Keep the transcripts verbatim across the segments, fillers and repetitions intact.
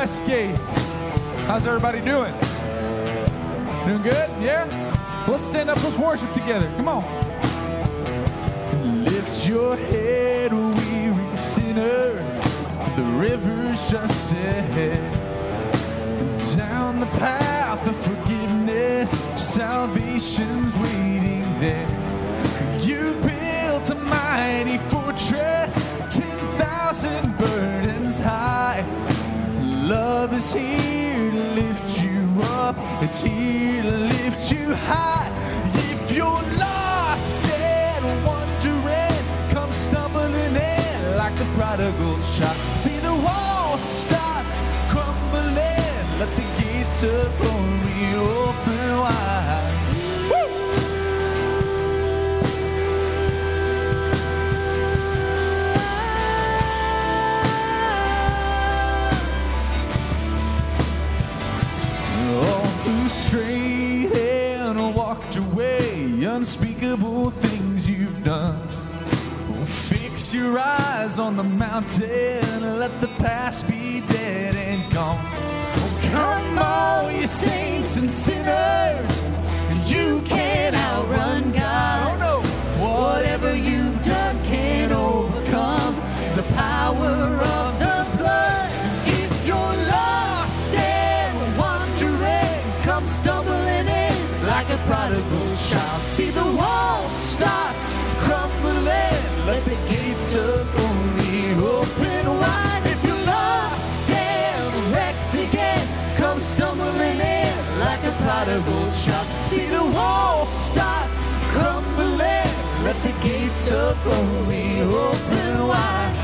Westgate. How's everybody doing? Doing good? Yeah? Let's stand up, let's worship together. Come on. Lift your head, weary sinner. The river's just ahead. Down the path of forgiveness, salvation's waiting there. You built a mighty fortress, ten thousand burdens high. Love is here to lift you up, it's here to lift you high. If you're lost and wondering, come stumbling in like the prodigal child. See the walls start crumbling, let the gates of glory open wide. Straight and walked away, unspeakable things you've done. Fix your eyes on the mountain, let the past be dead and gone. Come on, you saints and sinners, you can't outrun God. Oh no, whatever you've done can't overcome the power of the blood. If you're lost and wandering, come stumbling in like a prodigal child. See the walls start crumbling, let the gates of glory open wide. If you're lost and wrecked again, come stumbling in like a prodigal child. See the walls start crumbling, let the gates of glory open wide.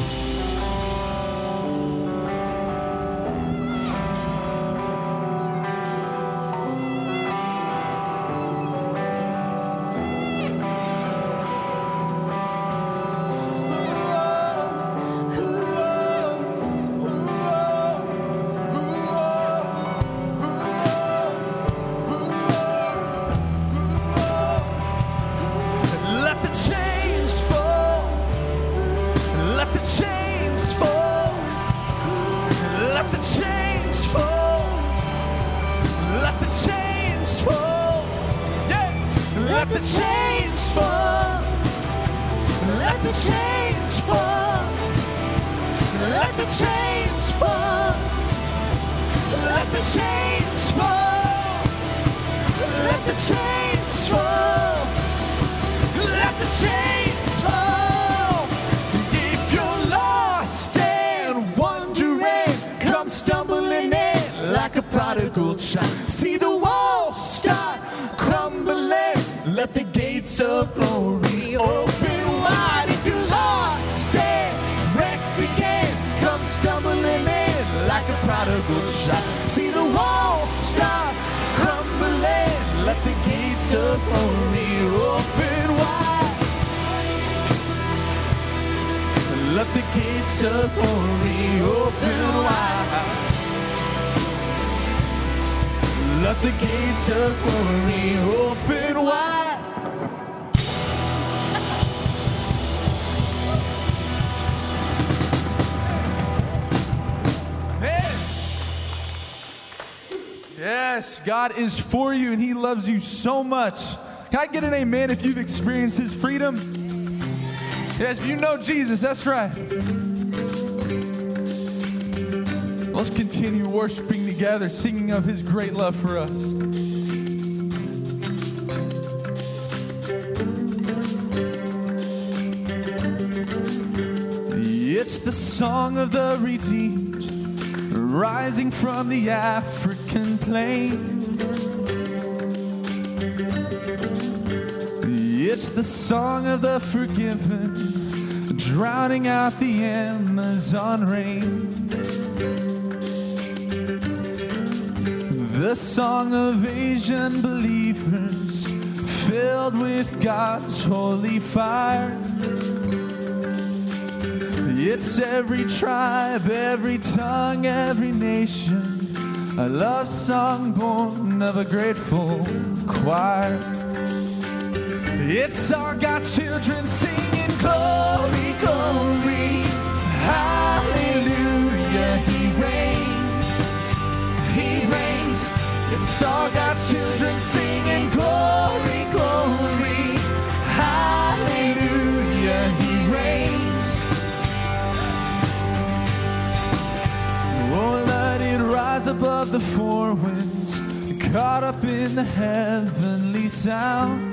See the walls start crumbling, let the gates of glory open wide. If you're lost and wrecked again, come stumbling in like a prodigal child. See the walls start crumbling, let the gates of glory open wide. Let the gates of glory open wide. Let the gates of glory open wide. Hey. Yes, God is for you and He loves you so much. Can I get an amen if you've experienced His freedom? Yes, if you know Jesus, that's right. Let's continue worshiping together, singing of His great love for us. It's the song of the redeemed, rising from the African plain. It's the song of the forgiven, drowning out the Amazon rain. The song of Asian believers filled with God's holy fire. It's every tribe, every tongue, every nation, a love song born of a grateful choir. It's our God's children singing glory, glory, hallelujah, He reigns. of the four winds, caught up in the heavenly sound.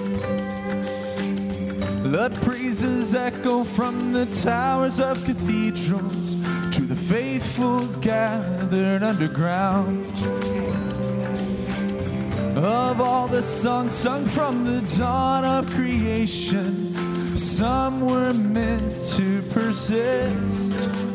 Let praises echo from the towers of cathedrals to the faithful gathered underground. Of all the songs sung from the dawn of creation, some were meant to persist.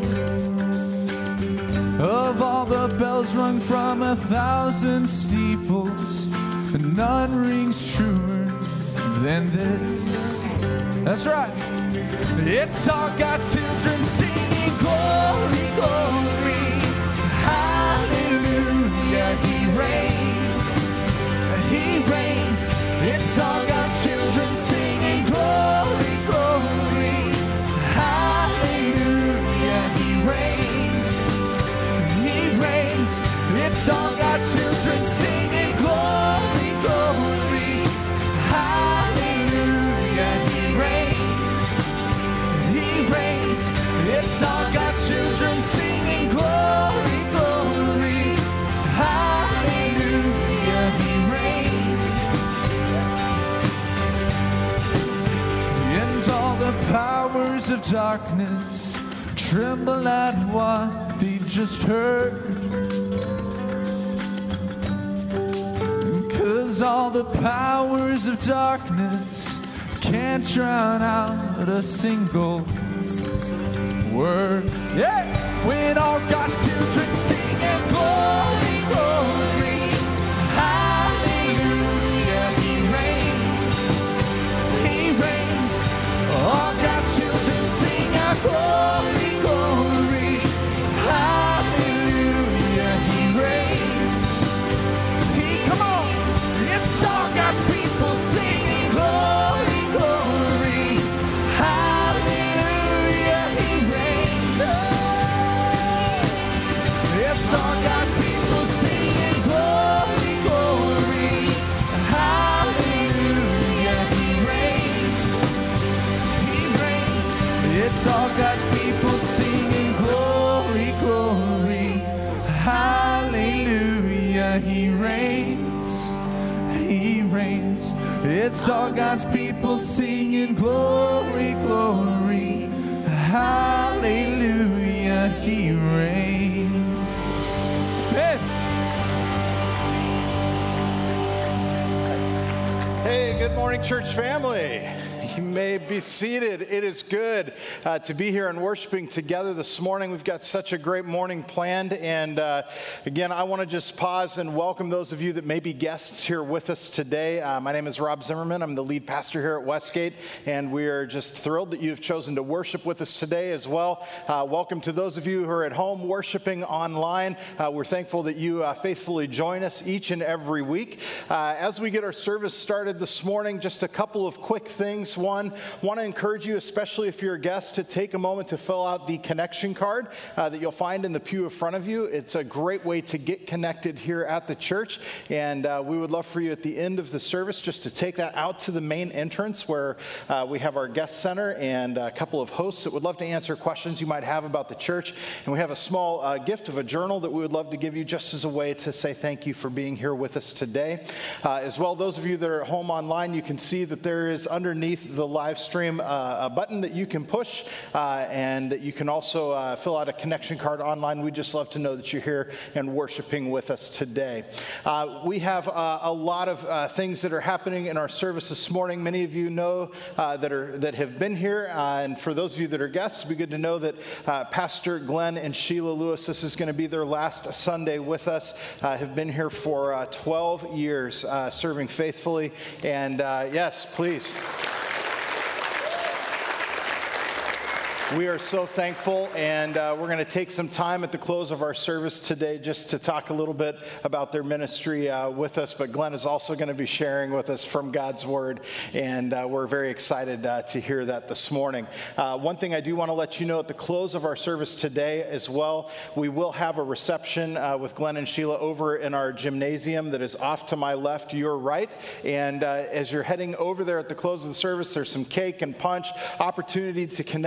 Of all the bells rung from a thousand steeples, none rings truer than this. That's right. It's all God's children singing glory, glory, hallelujah. He reigns, He reigns. It's all God's children singing glory, glory, hallelujah. He reigns, He reigns. It's all God's children singing glory, glory, hallelujah. He reigns, He reigns. It's all God's children singing glory, glory, hallelujah. He reigns. And all the powers of darkness tremble at what they've just heard. 'Cause all the powers of darkness can't drown out a single word. Yeah! When all God's children sing and glory, glory, hallelujah. He reigns, He reigns. All God's children sing and glory, glory, hallelujah. He reigns. He, come on. It's all God's people singing glory, glory, hallelujah. He reigns. Oh, it's all God's people singing glory, glory, hallelujah. He reigns, He reigns. It's all God's people singing glory, glory, hallelujah. He reigns, He reigns. It's all God's people singing glory, glory, hallelujah. He reigns. Hey. Hey, good morning, church family. You may be seated. It is good uh, to be here and worshiping together this morning. We've got such a great morning planned. And uh, again, I want to just pause and welcome those of you that may be guests here with us today. Uh, my name is Rob Zimmerman. I'm the lead pastor here at Westgate. And we are just thrilled that you've chosen to worship with us today as well. Uh, welcome to those of you who are at home worshiping online. Uh, we're thankful that you uh, faithfully join us each and every week. Uh, as we get our service started this morning, just a couple of quick things. One, want to encourage you, especially if you're a guest, to take a moment to fill out the connection card uh, that you'll find in the pew in front of you. It's a great way to get connected here at the church, and uh, we would love for you at the end of the service just to take that out to the main entrance where uh, we have our guest center and a couple of hosts that would love to answer questions you might have about the church. And we have a small uh, gift of a journal that we would love to give you just as a way to say thank you for being here with us today. Uh, as well, those of you that are at home online, you can see that there is underneath the live stream uh, a button that you can push uh, and that you can also uh, fill out a connection card online. We'd just love to know that you're here and worshiping with us today. Uh, we have uh, a lot of uh, things that are happening in our service this morning. Many of you know uh, that are that have been here, uh, and for those of you that are guests, it'd be good to know that uh, Pastor Glenn and Sheila Lewis, this is going to be their last Sunday with us, uh, have been here for uh, twelve years uh, serving faithfully, and uh, yes, please. We are so thankful, and uh, we're going to take some time at the close of our service today just to talk a little bit about their ministry uh, with us. But Glenn is also going to be sharing with us from God's Word, and uh, we're very excited uh, to hear that this morning. Uh, one thing I do want to let you know at the close of our service today as well, we will have a reception uh, with Glenn and Sheila over in our gymnasium that is off to my left, your right. And uh, as you're heading over there at the close of the service, there's some cake and punch, opportunity to connect again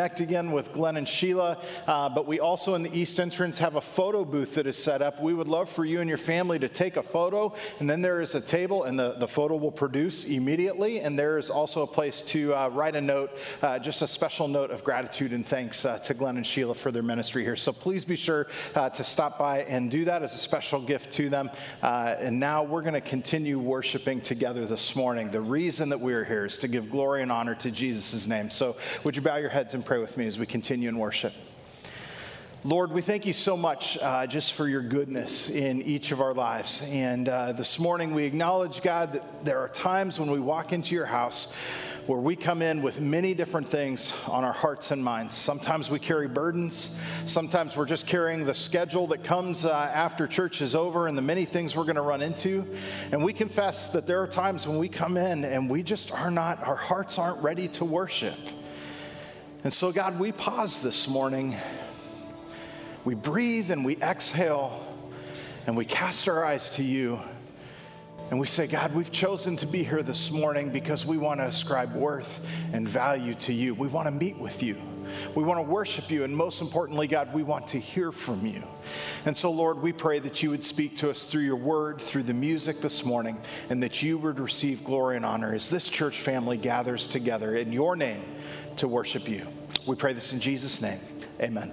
in with Glenn and Sheila, uh, but we also in the east entrance have a photo booth that is set up. We would love for you and your family to take a photo, and then there is a table, and the, the photo will produce immediately, and there is also a place to uh, write a note, uh, just a special note of gratitude and thanks uh, to Glenn and Sheila for their ministry here. So please be sure uh, to stop by and do that as a special gift to them. Uh, and now we're going to continue worshiping together this morning. The reason that we're here is to give glory and honor to Jesus' name. So would you bow your heads and pray with me as we continue in worship? Lord, we thank you so much uh, just for your goodness in each of our lives. And uh, this morning we acknowledge, God, that there are times when we walk into your house where we come in with many different things on our hearts and minds. Sometimes we carry burdens. Sometimes we're just carrying the schedule that comes uh, after church is over and the many things we're going to run into. And we confess that there are times when we come in and we just are not, our hearts aren't ready to worship. And so, God, we pause this morning. We breathe and we exhale and we cast our eyes to you. And we say, God, we've chosen to be here this morning because we want to ascribe worth and value to you. We want to meet with you. We want to worship you. And most importantly, God, we want to hear from you. And so, Lord, we pray that you would speak to us through your word, through the music this morning, and that you would receive glory and honor as this church family gathers together in your name to worship you. We pray this in Jesus' name. Amen.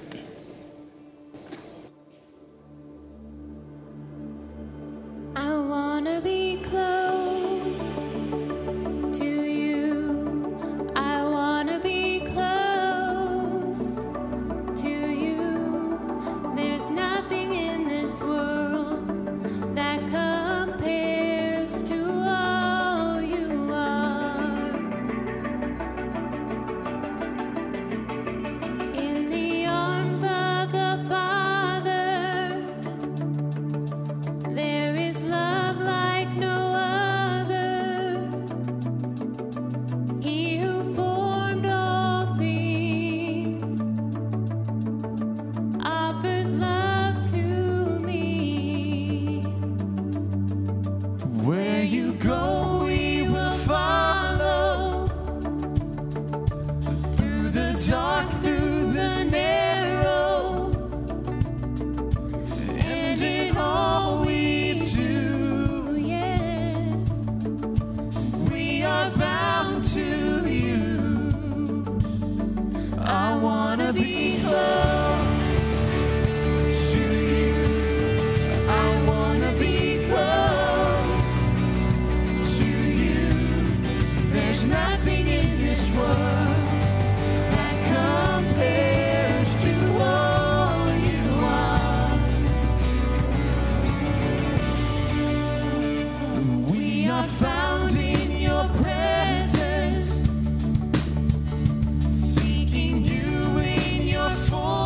I wanna be close to you. I wanna be close to you. There's nothing in this world that compares to all you are. In the arms of the Father, there is love like no other. He who formed all things offers love to me. Where you go, we will follow. Through the dark, through the narrow, and in all we do, Yes, we are bound to you. I wanna be close to you. I wanna be close to you. There's nothing in this world that compares to all you are. We are found in your presence, seeking you in your full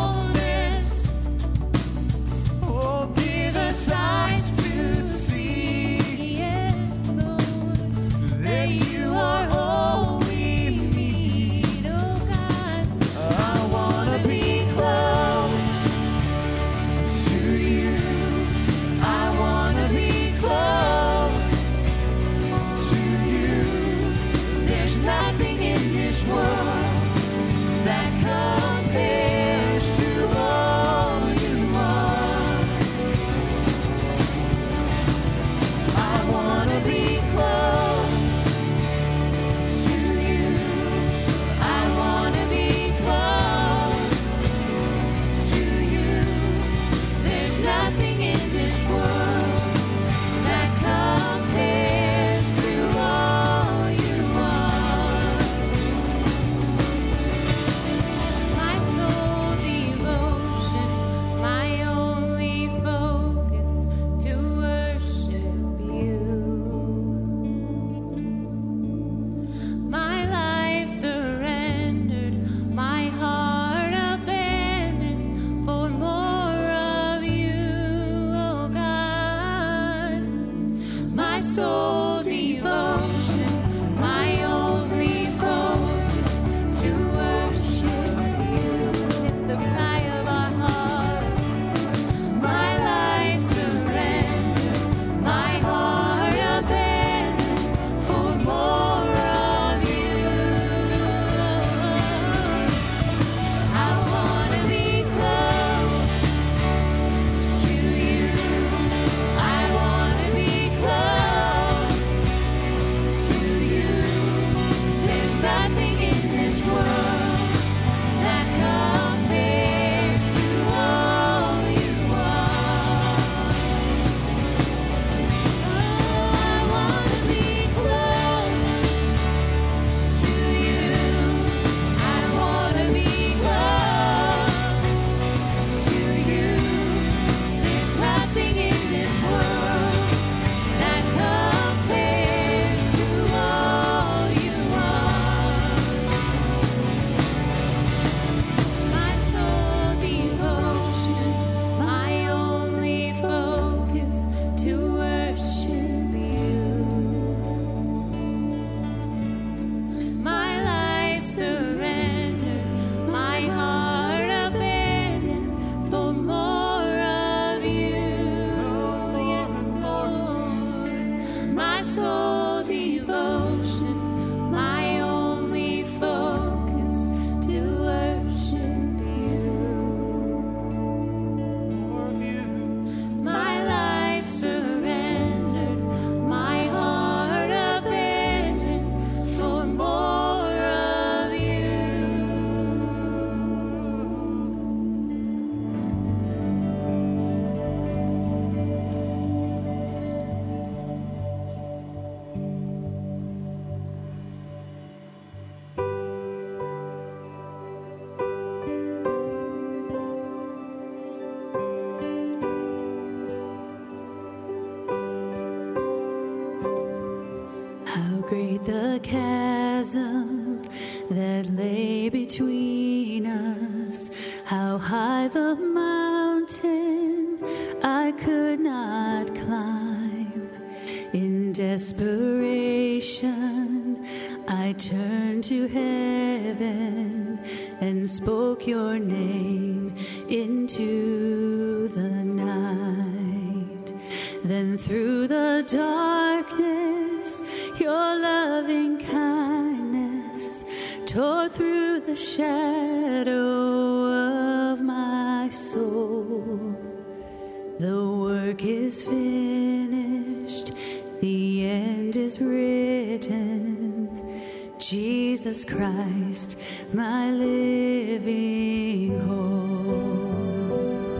How high the mountain I could not climb. In desperation, I turned to heaven and spoke your name into the night. Then through the darkness, your loving kindness tore through the shadow of my soul. The work is finished, the end is written. Jesus Christ, my living hope.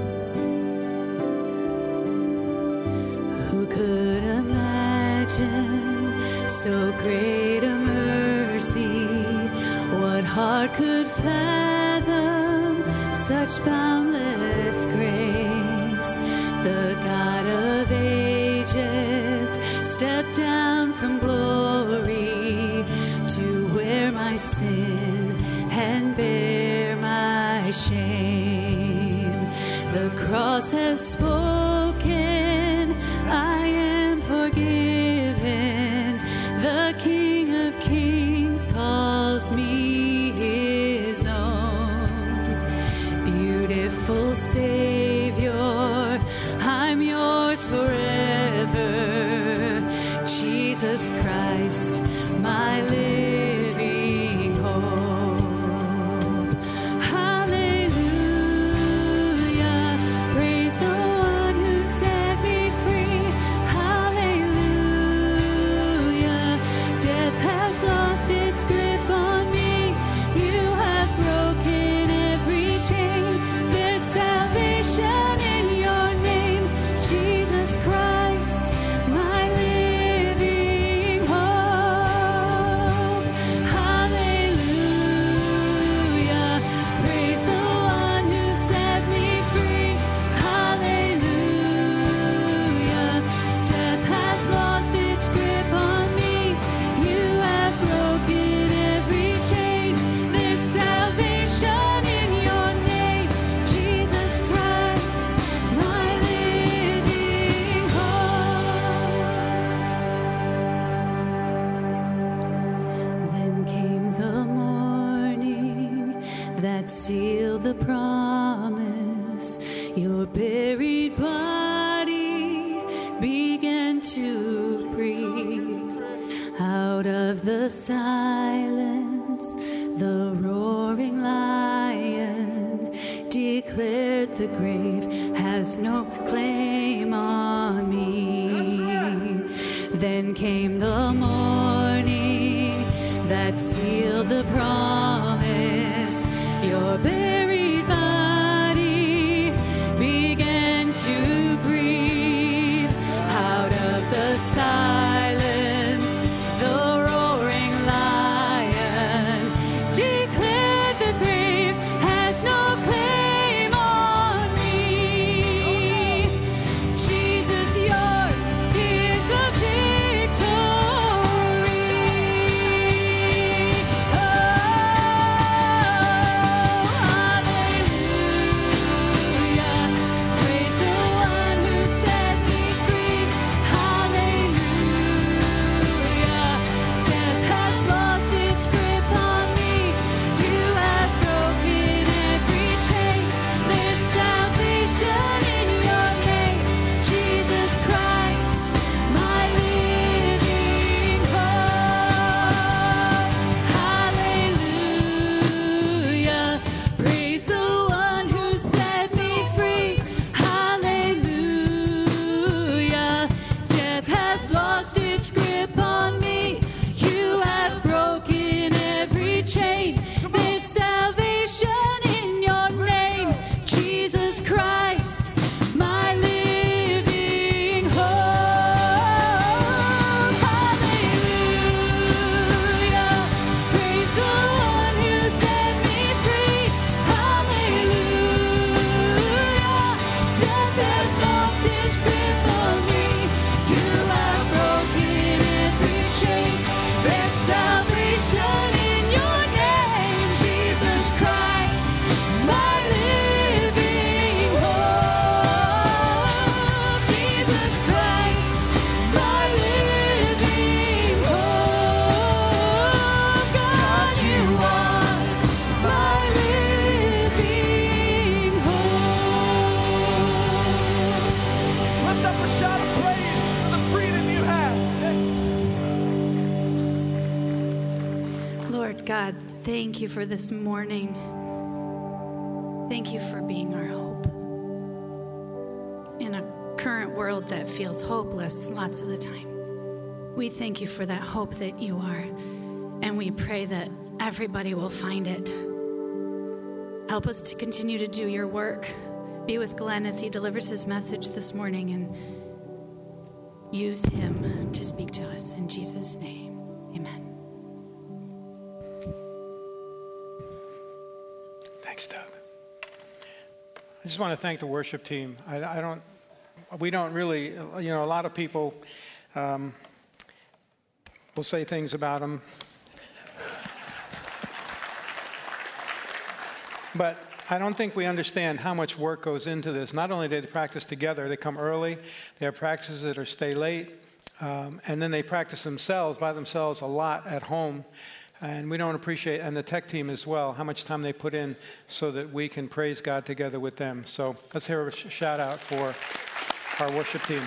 Who could imagine so great a mercy? What heart could fathom such boundless grace? The God of ages stepped down from glory to wear my sin and bear my shame. The cross has spoken, I am forgiven. The King of Kings calls me his own. Beautiful Savior, I'm yours forever. Jesus Christ, my living hope. Hallelujah, praise the one who set me free. Hallelujah, death has lost its grip on me. You have broken every chain. There's salvation in your name, Jesus Christ, my living hope. Hallelujah, praise the one who set me free. Hallelujah, death has lost its grip on me. You have broken every chain. There's salvation in your name, Jesus Christ, my living hope. Then came the morning that sealed the promise. Your buried body began to breathe. Out of the silence, the roaring lion declared the grave has no claim on me. Then came the morning that sealed the promise. Your buried body began to breathe. Out of the silence, the roaring lion declared the grave has no claim on me. Jesus, yours is the victory. Oh, thank you for this morning. Thank you for being our hope. In a current world that feels hopeless lots of the time, we thank you for that hope that you are. And we pray that everybody will find it. Help us to continue to do your work. Be with Glenn as he delivers his message this morning, and use him to speak to us. In Jesus' name, amen. Thanks, Doug. I just want to thank the worship team. I, I don't, we don't really, you know, a lot of people um, will say things about them. But I don't think we understand how much work goes into this. Not only do they practice together, they come early, they have practices that are stay late, um, and then they practice themselves, by themselves, a lot at home. And we don't appreciate, and the tech team as well, how much time they put in so that we can praise God together with them. So let's hear a sh- shout out for our worship team.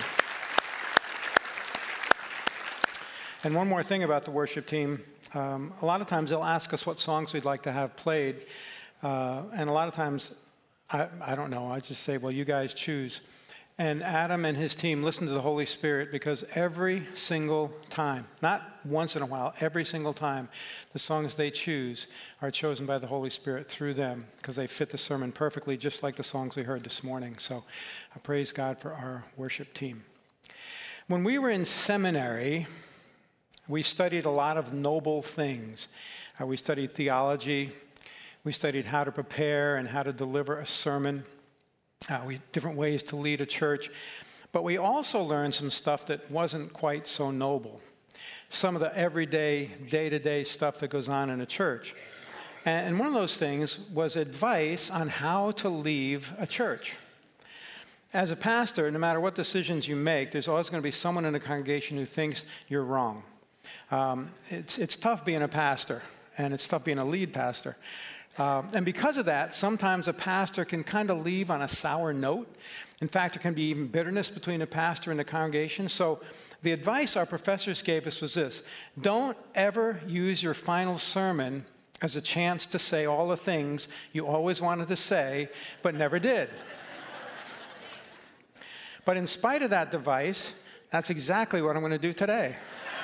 And one more thing about the worship team. Um, a lot of times they'll ask us what songs we'd like to have played. Uh, and a lot of times, I, I don't know, I just say, well, you guys choose. And Adam and his team listen to the Holy Spirit, because every single time, not once in a while, every single time, the songs they choose are chosen by the Holy Spirit through them, because they fit the sermon perfectly, just like the songs we heard this morning. So I praise God for our worship team. When we were in seminary, we studied a lot of noble things. Uh, we studied theology. We studied how to prepare and how to deliver a sermon, uh, we, different ways to lead a church. But we also learned some stuff that wasn't quite so noble. Some of the everyday, day-to-day stuff that goes on in a church. And, and one of those things was advice on how to leave a church. As a pastor, no matter what decisions you make, there's always going to be someone in the congregation who thinks you're wrong. Um, it's, it's tough being a pastor, and it's tough being a lead pastor. Uh, and because of that, sometimes a pastor can kind of leave on a sour note. In fact, there can be even bitterness between a pastor and the congregation. So the advice our professors gave us was this: don't ever use your final sermon as a chance to say all the things you always wanted to say but never did. But in spite of that advice, that's exactly what I'm going to do today.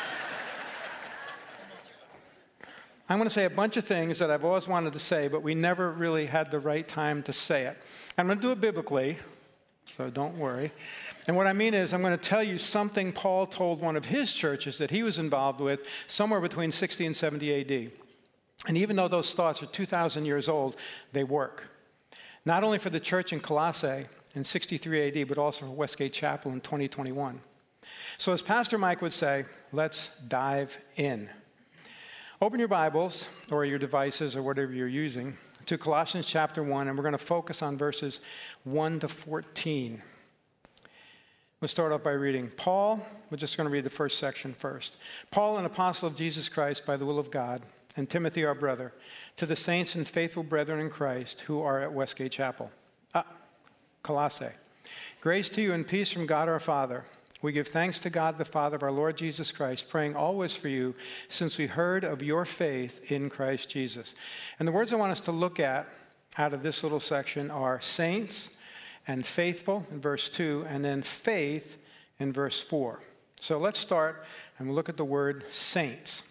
I'm going to say a bunch of things that I've always wanted to say, but we never really had the right time to say it. I'm going to do it biblically, so don't worry. And what I mean is, I'm going to tell you something Paul told one of his churches that he was involved with somewhere between sixty and seventy A D. And even though those thoughts are two thousand years old, they work. Not only for the church in Colossae in sixty-three A D, but also for Westgate Chapel in twenty twenty-one. So as Pastor Mike would say, let's dive in. Open your Bibles, or your devices, or whatever you're using, to Colossians chapter one, and we're going to focus on verses one to fourteen. We'll start off by reading. Paul, we're just going to read the first section first. Paul, an apostle of Jesus Christ by the will of God, and Timothy, our brother, to the saints and faithful brethren in Christ who are at Westgate Chapel. Ah, Colossae. Grace to you and peace from God our Father. We give thanks to God the Father of our Lord Jesus Christ, praying always for you, since we heard of your faith in Christ Jesus. And the words I want us to look at out of this little section are saints and faithful in verse two, and then faith in verse four. So let's start and we'll look at the word saints.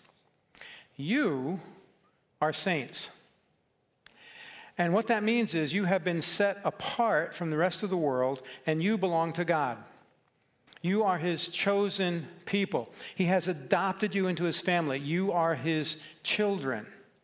You are saints. And what that means is you have been set apart from the rest of the world, and you belong to God. You are his chosen people. He has adopted you into his family. You are his children.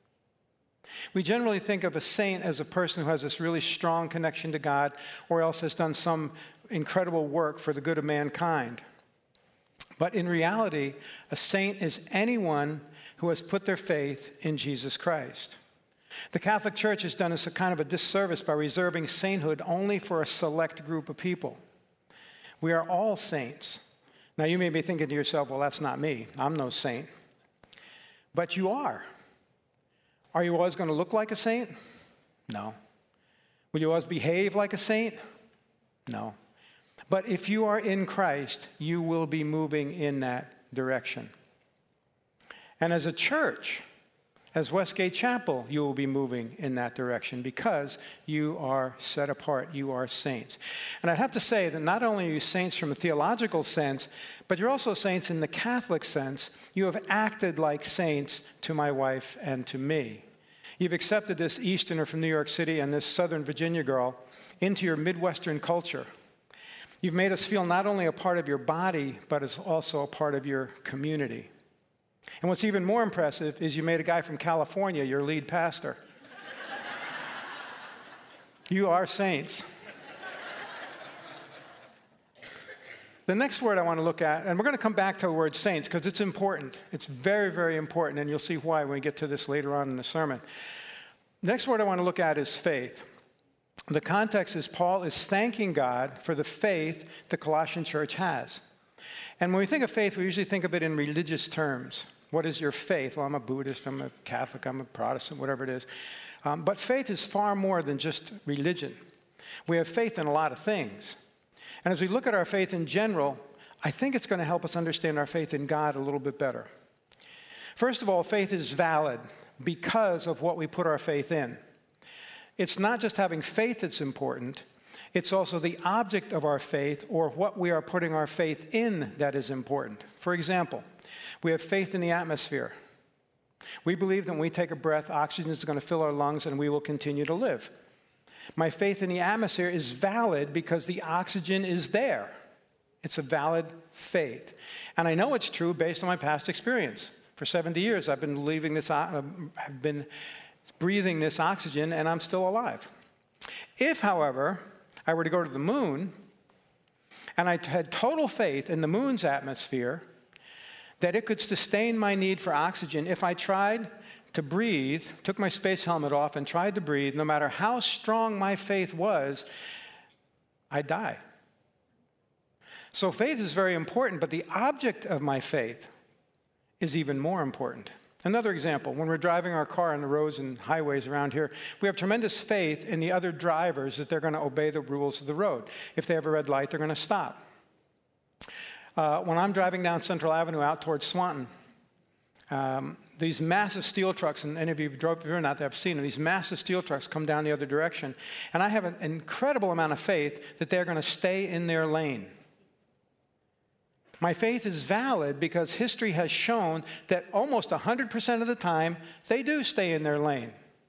We generally think of a saint as a person who has this really strong connection to God, or else has done some incredible work for the good of mankind. But in reality, a saint is anyone who has put their faith in Jesus Christ. The Catholic Church has done us a kind of a disservice by reserving sainthood only for a select group of people. We are all saints. Now, you may be thinking to yourself, well, that's not me. I'm no saint. But you are. Are you always going to look like a saint? No. Will you always behave like a saint? No. But if you are in Christ, you will be moving in that direction. And as a church, As Westgate Chapel, you will be moving in that direction because you are set apart. You are saints. And I have to say that not only are you saints from a theological sense, but you're also saints in the Catholic sense. You have acted like saints to my wife and to me. You've accepted this Easterner from New York City and this Southern Virginia girl into your Midwestern culture. You've made us feel not only a part of your body, but as also a part of your community. And what's even more impressive is you made a guy from California your lead pastor. You are saints. The next word I want to look at, and we're going to come back to the word saints because it's important. It's very, very important, and you'll see why when we get to this later on in the sermon. Next word I want to look at is faith. The context is Paul is thanking God for the faith the Colossian church has. And when we think of faith, we usually think of it in religious terms. What is your faith? Well, I'm a Buddhist, I'm a Catholic, I'm a Protestant, whatever it is. Um, but faith is far more than just religion. We have faith in a lot of things. And as we look at our faith in general, I think it's going to help us understand our faith in God a little bit better. First of all, faith is valid because of what we put our faith in. It's not just having faith that's important, it's also the object of our faith or what we are putting our faith in that is important. For example, we have faith in the atmosphere. We believe that when we take a breath, oxygen is going to fill our lungs and we will continue to live. My faith in the atmosphere is valid because the oxygen is there. It's a valid faith. And I know it's true based on my past experience. For seventy years, I've been believing this, uh, I've been breathing this oxygen, and I'm still alive. If, however, I were to go to the moon, and I had total faith in the moon's atmosphere, that it could sustain my need for oxygen if I tried to breathe, took my space helmet off and tried to breathe, no matter how strong my faith was, I'd die. So faith is very important, but the object of my faith is even more important. Another example, when we're driving our car on the roads and highways around here, we have tremendous faith in the other drivers that they're going to obey the rules of the road. If they have a red light, they're going to stop. Uh, when I'm driving down Central Avenue out towards Swanton, um, these massive steel trucks, and any of you who've driven out there have seen them, these massive steel trucks come down the other direction, and I have an incredible amount of faith that they're going to stay in their lane. My faith is valid because history has shown that almost one hundred percent of the time, they do stay in their lane.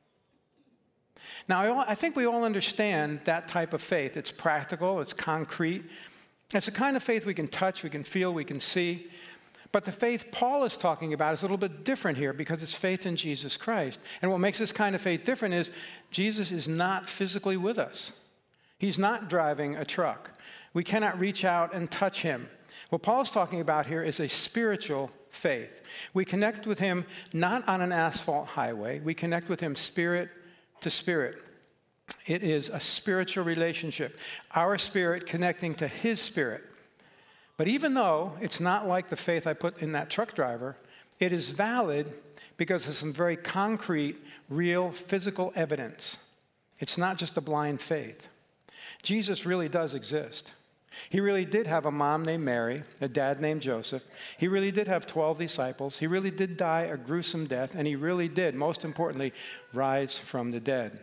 Now, I, all, I think we all understand that type of faith. It's practical, it's concrete. It's the kind of faith we can touch, we can feel, we can see. But the faith Paul is talking about is a little bit different here because it's faith in Jesus Christ. And what makes this kind of faith different is Jesus is not physically with us. He's not driving a truck. We cannot reach out and touch him. What Paul's talking about here is a spiritual faith. We connect with him not on an asphalt highway. We connect with him spirit to spirit. It is a spiritual relationship, our spirit connecting to his spirit. But even though it's not like the faith I put in that truck driver, it is valid because of some very concrete, real, physical evidence. It's not just a blind faith. Jesus really does exist. He really did have a mom named Mary, a dad named Joseph. He really did have twelve disciples. He really did die a gruesome death, and he really did, most importantly, rise from the dead.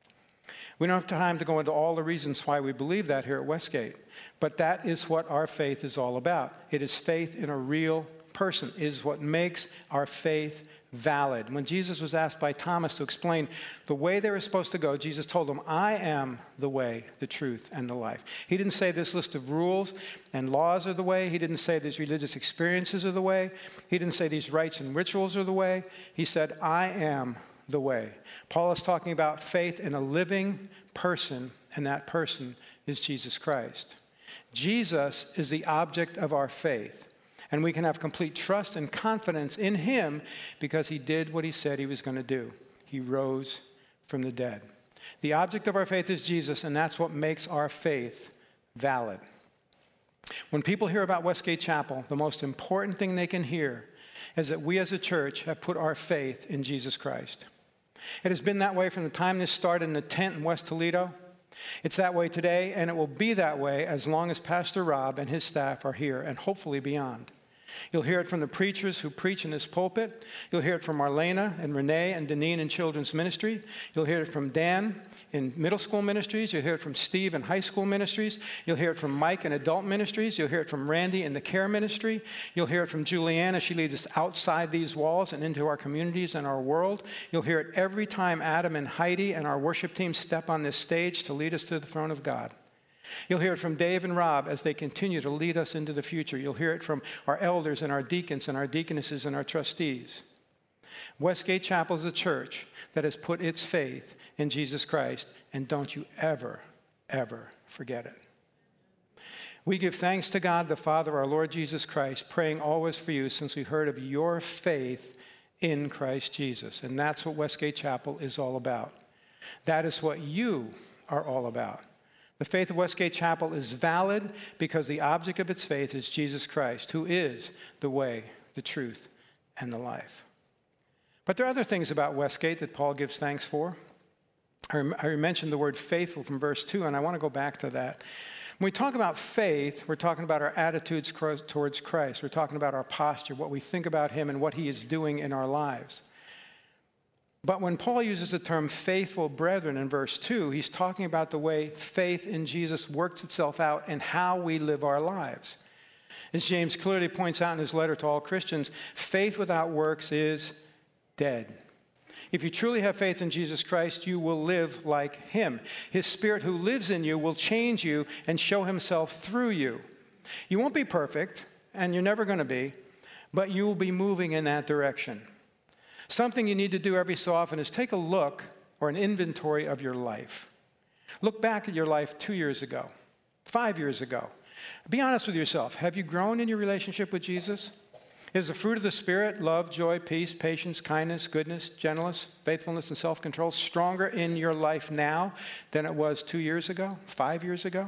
We don't have time to go into all the reasons why we believe that here at Westgate, but that is what our faith is all about. It is faith in a real person. It is what makes our faith valid. When Jesus was asked by Thomas to explain the way they were supposed to go, Jesus told them, I am the way, the truth, and the life. He didn't say this list of rules and laws are the way. He didn't say these religious experiences are the way. He didn't say these rites and rituals are the way. He said, I am the way. Paul is talking about faith in a living person, and that person is Jesus Christ. Jesus is the object of our faith. And we can have complete trust and confidence in him because he did what he said he was going to do. He rose from the dead. The object of our faith is Jesus, and that's what makes our faith valid. When people hear about Westgate Chapel, the most important thing they can hear is that we as a church have put our faith in Jesus Christ. It has been that way from the time this started in the tent in West Toledo. It's that way today, and it will be that way as long as Pastor Rob and his staff are here, and hopefully beyond. You'll hear it from the preachers who preach in this pulpit. You'll hear it from Marlena and Renee and Deneen in children's ministry. You'll hear it from Dan in middle school ministries. You'll hear it from Steve in high school ministries. You'll hear it from Mike in adult ministries. You'll hear it from Randy in the care ministry. You'll hear it from Juliana. She leads us outside these walls and into our communities and our world. You'll hear it every time Adam and Heidi and our worship team step on this stage to lead us to the throne of God. You'll hear it from Dave and Rob as they continue to lead us into the future. You'll hear it from our elders and our deacons and our deaconesses and our trustees. Westgate Chapel is a church that has put its faith in Jesus Christ, and don't you ever, ever forget it. We give thanks to God, the Father, our Lord Jesus Christ, praying always for you since we heard of your faith in Christ Jesus. And that's what Westgate Chapel is all about. That is what you are all about. The faith of Westgate Chapel is valid because the object of its faith is Jesus Christ, who is the way, the truth, and the life. But there are other things about Westgate that Paul gives thanks for. I mentioned the word faithful from verse two, and I want to go back to that. When we talk about faith, we're talking about our attitudes towards Christ. We're talking about our posture, what we think about him and what he is doing in our lives. But when Paul uses the term faithful brethren in verse two, he's talking about the way faith in Jesus works itself out in how we live our lives. As James clearly points out in his letter to all Christians, faith without works is dead. If you truly have faith in Jesus Christ, you will live like him. His Spirit who lives in you will change you and show himself through you. You won't be perfect, and you're never going to be, but you will be moving in that direction. Something you need to do every so often is take a look or an inventory of your life. Look back at your life two years ago, five years ago. Be honest with yourself. Have you grown in your relationship with Jesus? Is the fruit of the Spirit, love, joy, peace, patience, kindness, goodness, gentleness, faithfulness, and self-control stronger in your life now than it was two years ago, five years ago?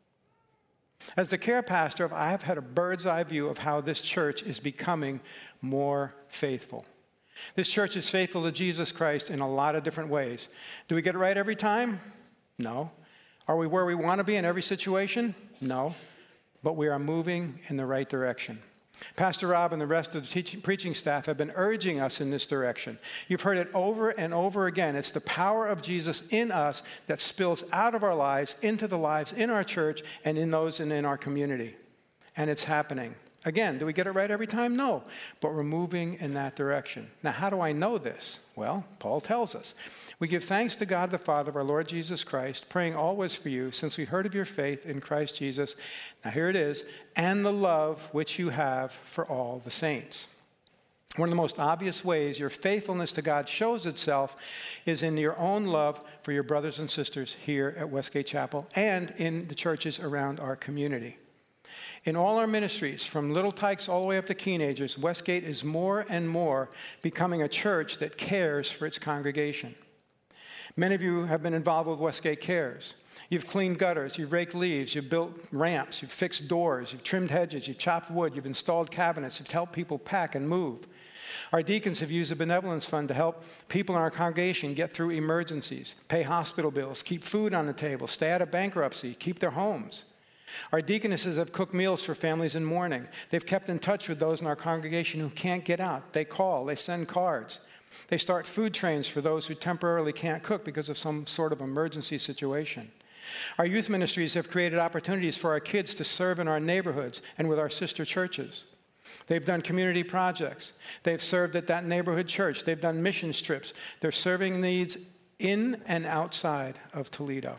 As the care pastor, I have had a bird's eye view of how this church is becoming more faithful. This church is faithful to Jesus Christ in a lot of different ways. Do we get it right every time? No. Are we where we want to be in every situation? No. But we are moving in the right direction. Pastor Rob and the rest of the teaching, preaching staff have been urging us in this direction. You've heard it over and over again. It's the power of Jesus in us that spills out of our lives into the lives in our church and in those and in our community. And it's happening. Again, do we get it right every time? No. But we're moving in that direction. Now, how do I know this? Well, Paul tells us. We give thanks to God the Father of our Lord Jesus Christ, praying always for you, since we heard of your faith in Christ Jesus. Now, here it is, and the love which you have for all the saints. One of the most obvious ways your faithfulness to God shows itself is in your own love for your brothers and sisters here at Westgate Chapel and in the churches around our community. In all our ministries, from little tykes all the way up to teenagers, Westgate is more and more becoming a church that cares for its congregation. Many of you have been involved with Westgate Cares. You've cleaned gutters, you've raked leaves, you've built ramps, you've fixed doors, you've trimmed hedges, you've chopped wood, you've installed cabinets, you've helped people pack and move. Our deacons have used the benevolence fund to help people in our congregation get through emergencies, pay hospital bills, keep food on the table, stay out of bankruptcy, keep their homes. Our deaconesses have cooked meals for families in mourning. They've kept in touch with those in our congregation who can't get out. They call, they send cards. They start food trains for those who temporarily can't cook because of some sort of emergency situation. Our youth ministries have created opportunities for our kids to serve in our neighborhoods and with our sister churches. They've done community projects. They've served at that neighborhood church. They've done mission trips. They're serving needs in and outside of Toledo.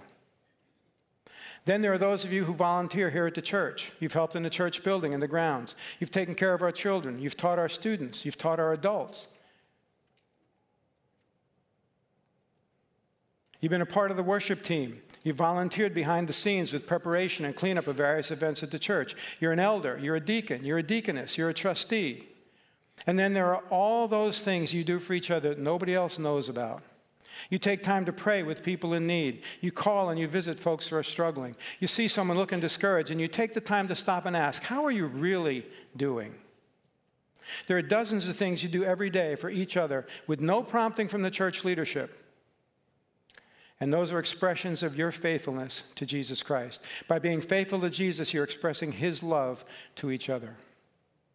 Then there are those of you who volunteer here at the church. You've helped in the church building and the grounds. You've taken care of our children. You've taught our students. You've taught our adults. You've been a part of the worship team. You've volunteered behind the scenes with preparation and cleanup of various events at the church. You're an elder. You're a deacon. You're a deaconess. You're a trustee. And then there are all those things you do for each other that nobody else knows about. You take time to pray with people in need. You call and you visit folks who are struggling. You see someone looking discouraged, and you take the time to stop and ask, how are you really doing? There are dozens of things you do every day for each other with no prompting from the church leadership. And those are expressions of your faithfulness to Jesus Christ. By being faithful to Jesus, you're expressing his love to each other.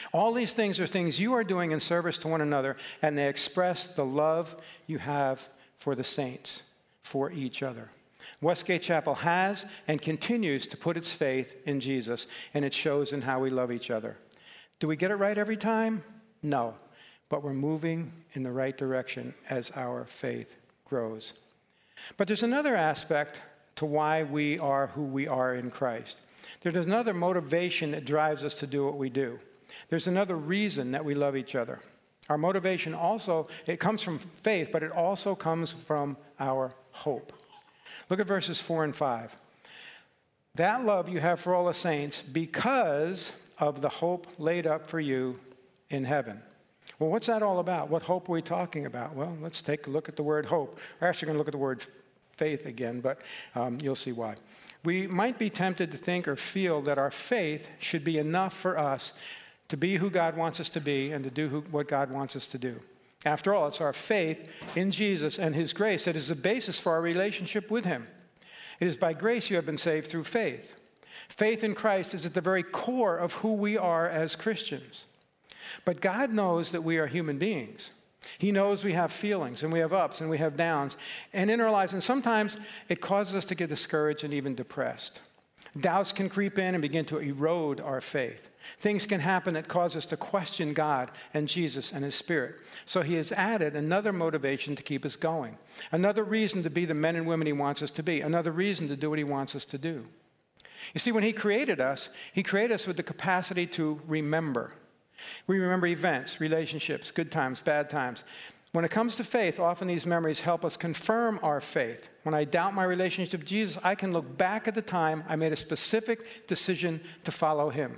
All these things are things you are doing in service to one another, and they express the love you have for the saints, for each other. Westgate Chapel has and continues to put its faith in Jesus, and it shows in how we love each other. Do we get it right every time? No, but we're moving in the right direction as our faith grows. But there's another aspect to why we are who we are in Christ. There's another motivation that drives us to do what we do. There's another reason that we love each other. Our motivation also, it comes from faith, but it also comes from our hope. Look at verses four and five. That love you have for all the saints because of the hope laid up for you in heaven. Well, what's that all about? What hope are we talking about? Well, let's take a look at the word hope. We're actually going to look at the word faith again, but um, you'll see why. We might be tempted to think or feel that our faith should be enough for us to be who God wants us to be and to do who, what God wants us to do. After all, it's our faith in Jesus and his grace that is the basis for our relationship with him. It is by grace you have been saved through faith. Faith in Christ is at the very core of who we are as Christians. But God knows that we are human beings. He knows we have feelings, and we have ups, and we have downs, and in our lives, and sometimes it causes us to get discouraged and even depressed. Doubts can creep in and begin to erode our faith. Things can happen that cause us to question God and Jesus and his Spirit. So he has added another motivation to keep us going, another reason to be the men and women he wants us to be, another reason to do what he wants us to do. You see, when he created us, he created us with the capacity to remember. We remember events, relationships, good times, bad times. When it comes to faith, often these memories help us confirm our faith. When I doubt my relationship with Jesus, I can look back at the time I made a specific decision to follow him.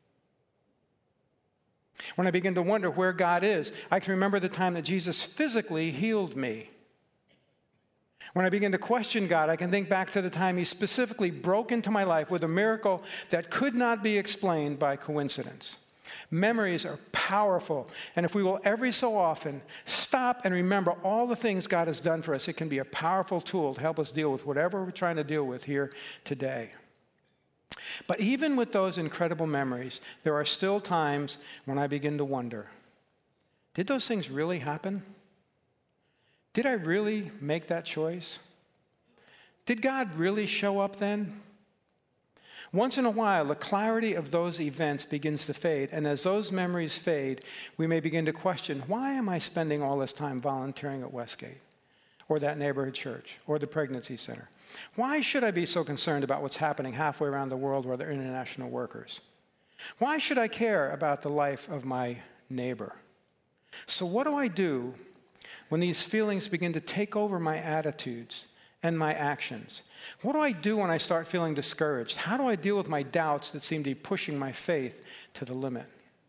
When I begin to wonder where God is, I can remember the time that Jesus physically healed me. When I begin to question God, I can think back to the time he specifically broke into my life with a miracle that could not be explained by coincidence. Memories are powerful, and if we will every so often stop and remember all the things God has done for us, it can be a powerful tool to help us deal with whatever we're trying to deal with here today. But even with those incredible memories, there are still times when I begin to wonder, did those things really happen? Did I really make that choice? Did God really show up then? Once in a while, the clarity of those events begins to fade, and as those memories fade, we may begin to question, why am I spending all this time volunteering at Westgate, or that neighborhood church, or the pregnancy center? Why should I be so concerned about what's happening halfway around the world with other international workers? Why should I care about the life of my neighbor? So what do I do when these feelings begin to take over my attitudes and my actions? What do I do when I start feeling discouraged? How do I deal with my doubts that seem to be pushing my faith to the limit?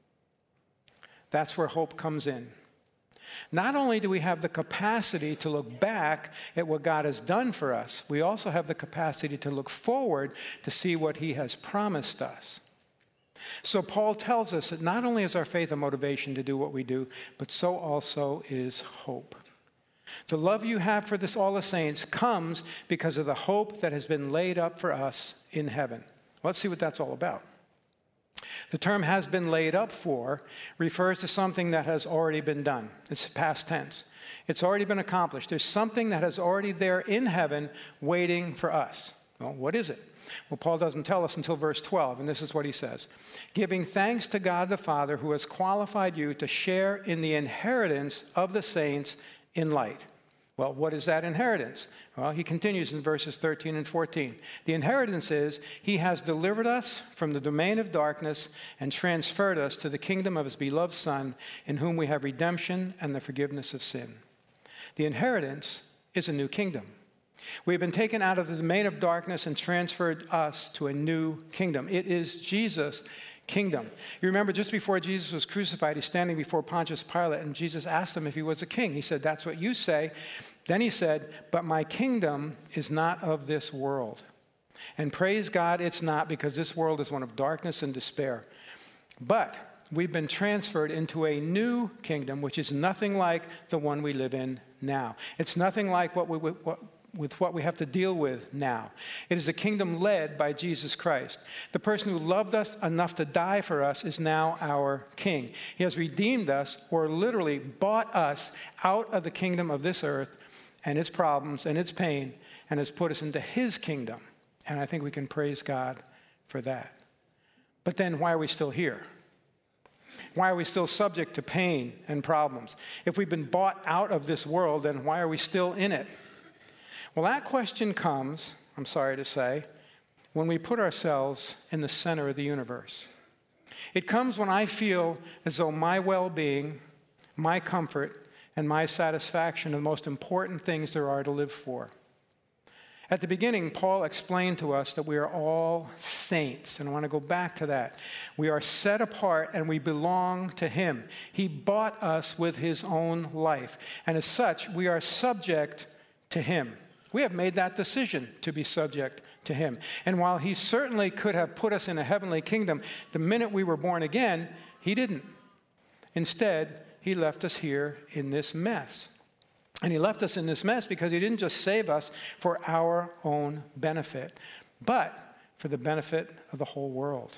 That's where hope comes in. Not only do we have the capacity to look back at what God has done for us, we also have the capacity to look forward to see what he has promised us. So Paul tells us that not only is our faith a motivation to do what we do, but so also is hope. The love you have for this, all the saints comes because of the hope that has been laid up for us in heaven. Let's see what that's all about. The term has been laid up for refers to something that has already been done. It's past tense. It's already been accomplished. There's something that is already there in heaven waiting for us. Well, what is it? Well, Paul doesn't tell us until verse twelve, and this is what he says. Giving thanks to God the Father who has qualified you to share in the inheritance of the saints in light. Well, what is that inheritance? Well, he continues in verses thirteen and fourteen. The inheritance is, he has delivered us from the domain of darkness and transferred us to the kingdom of his beloved Son, in whom we have redemption and the forgiveness of sin. The inheritance is a new kingdom. We have been taken out of the domain of darkness and transferred us to a new kingdom. It is Jesus' kingdom. You remember just before Jesus was crucified, he's standing before Pontius Pilate, and Jesus asked him if he was a king. He said, that's what you say. Then he said, but my kingdom is not of this world. And praise God, it's not, because this world is one of darkness and despair. But we've been transferred into a new kingdom, which is nothing like the one we live in now. It's nothing like what we, what, with what we have to deal with now. It is a kingdom led by Jesus Christ. The person who loved us enough to die for us is now our king. He has redeemed us, or literally bought us out of the kingdom of this earth and its problems and its pain, and has put us into his kingdom. And I think we can praise God for that. But then why are we still here? Why are we still subject to pain and problems? If we've been bought out of this world, then why are we still in it? Well, that question comes, I'm sorry to say, when we put ourselves in the center of the universe. It comes when I feel as though my well-being, my comfort, and my satisfaction are the most important things there are to live for. At the beginning, Paul explained to us that we are all saints, and I want to go back to that. We are set apart and we belong to him. He bought us with his own life, and as such, we are subject to him. We have made that decision to be subject to him. And while he certainly could have put us in a heavenly kingdom the minute we were born again, he didn't. Instead, he left us here in this mess. And he left us in this mess because he didn't just save us for our own benefit, but for the benefit of the whole world.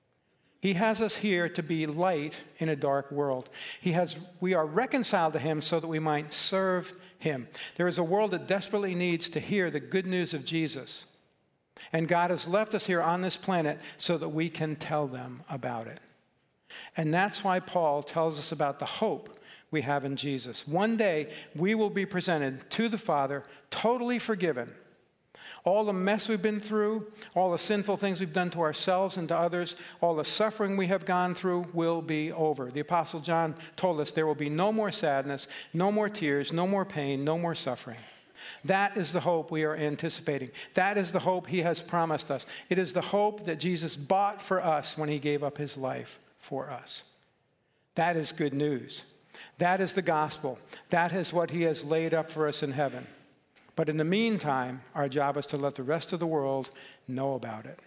He has us here to be light in a dark world. He has, we are reconciled to him so that we might serve him. There is a world that desperately needs to hear the good news of Jesus. And God has left us here on this planet so that we can tell them about it. And that's why Paul tells us about the hope we have in Jesus. One day, we will be presented to the Father, totally forgiven. All the mess we've been through, all the sinful things we've done to ourselves and to others, all the suffering we have gone through will be over. The Apostle John told us there will be no more sadness, no more tears, no more pain, no more suffering. That is the hope we are anticipating. That is the hope he has promised us. It is the hope that Jesus bought for us when he gave up his life for us. That is good news. That is the gospel. That is what he has laid up for us in heaven. But in the meantime, our job is to let the rest of the world know about it.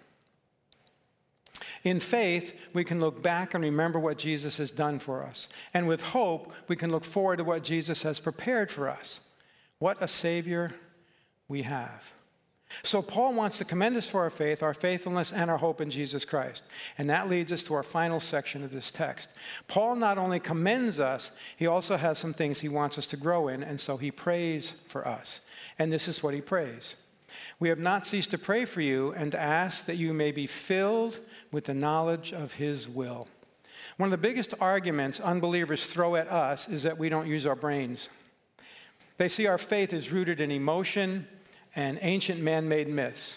In faith, we can look back and remember what Jesus has done for us. And with hope, we can look forward to what Jesus has prepared for us. What a Savior we have. So Paul wants to commend us for our faith, our faithfulness, and our hope in Jesus Christ. And that leads us to our final section of this text. Paul not only commends us, he also has some things he wants us to grow in, and so he prays for us. And this is what he prays. We have not ceased to pray for you and to ask that you may be filled with the knowledge of his will. One of the biggest arguments unbelievers throw at us is that we don't use our brains. They see our faith as rooted in emotion and ancient man-made myths.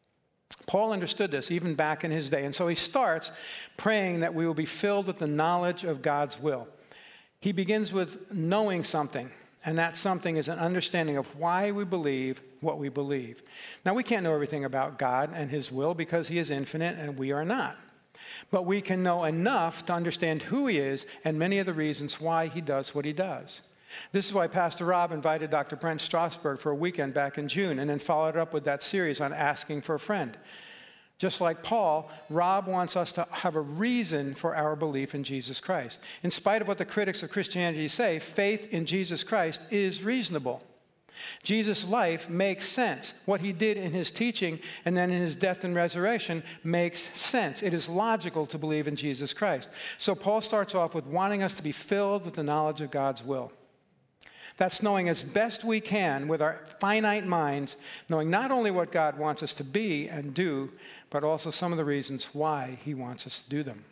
Paul understood this even back in his day, and so he starts praying that we will be filled with the knowledge of God's will. He begins with knowing something, and that something is an understanding of why we believe what we believe. Now, we can't know everything about God and his will because he is infinite and we are not. But we can know enough to understand who he is and many of the reasons why he does what he does. This is why Pastor Rob invited Doctor Brent Strasberg for a weekend back in June and then followed up with that series on asking for a friend. Just like Paul, Rob wants us to have a reason for our belief in Jesus Christ. In spite of what the critics of Christianity say, faith in Jesus Christ is reasonable. Jesus' life makes sense. What he did in his teaching and then in his death and resurrection makes sense. It is logical to believe in Jesus Christ. So Paul starts off with wanting us to be filled with the knowledge of God's will. That's knowing as best we can with our finite minds, knowing not only what God wants us to be and do, but also some of the reasons why he wants us to do them.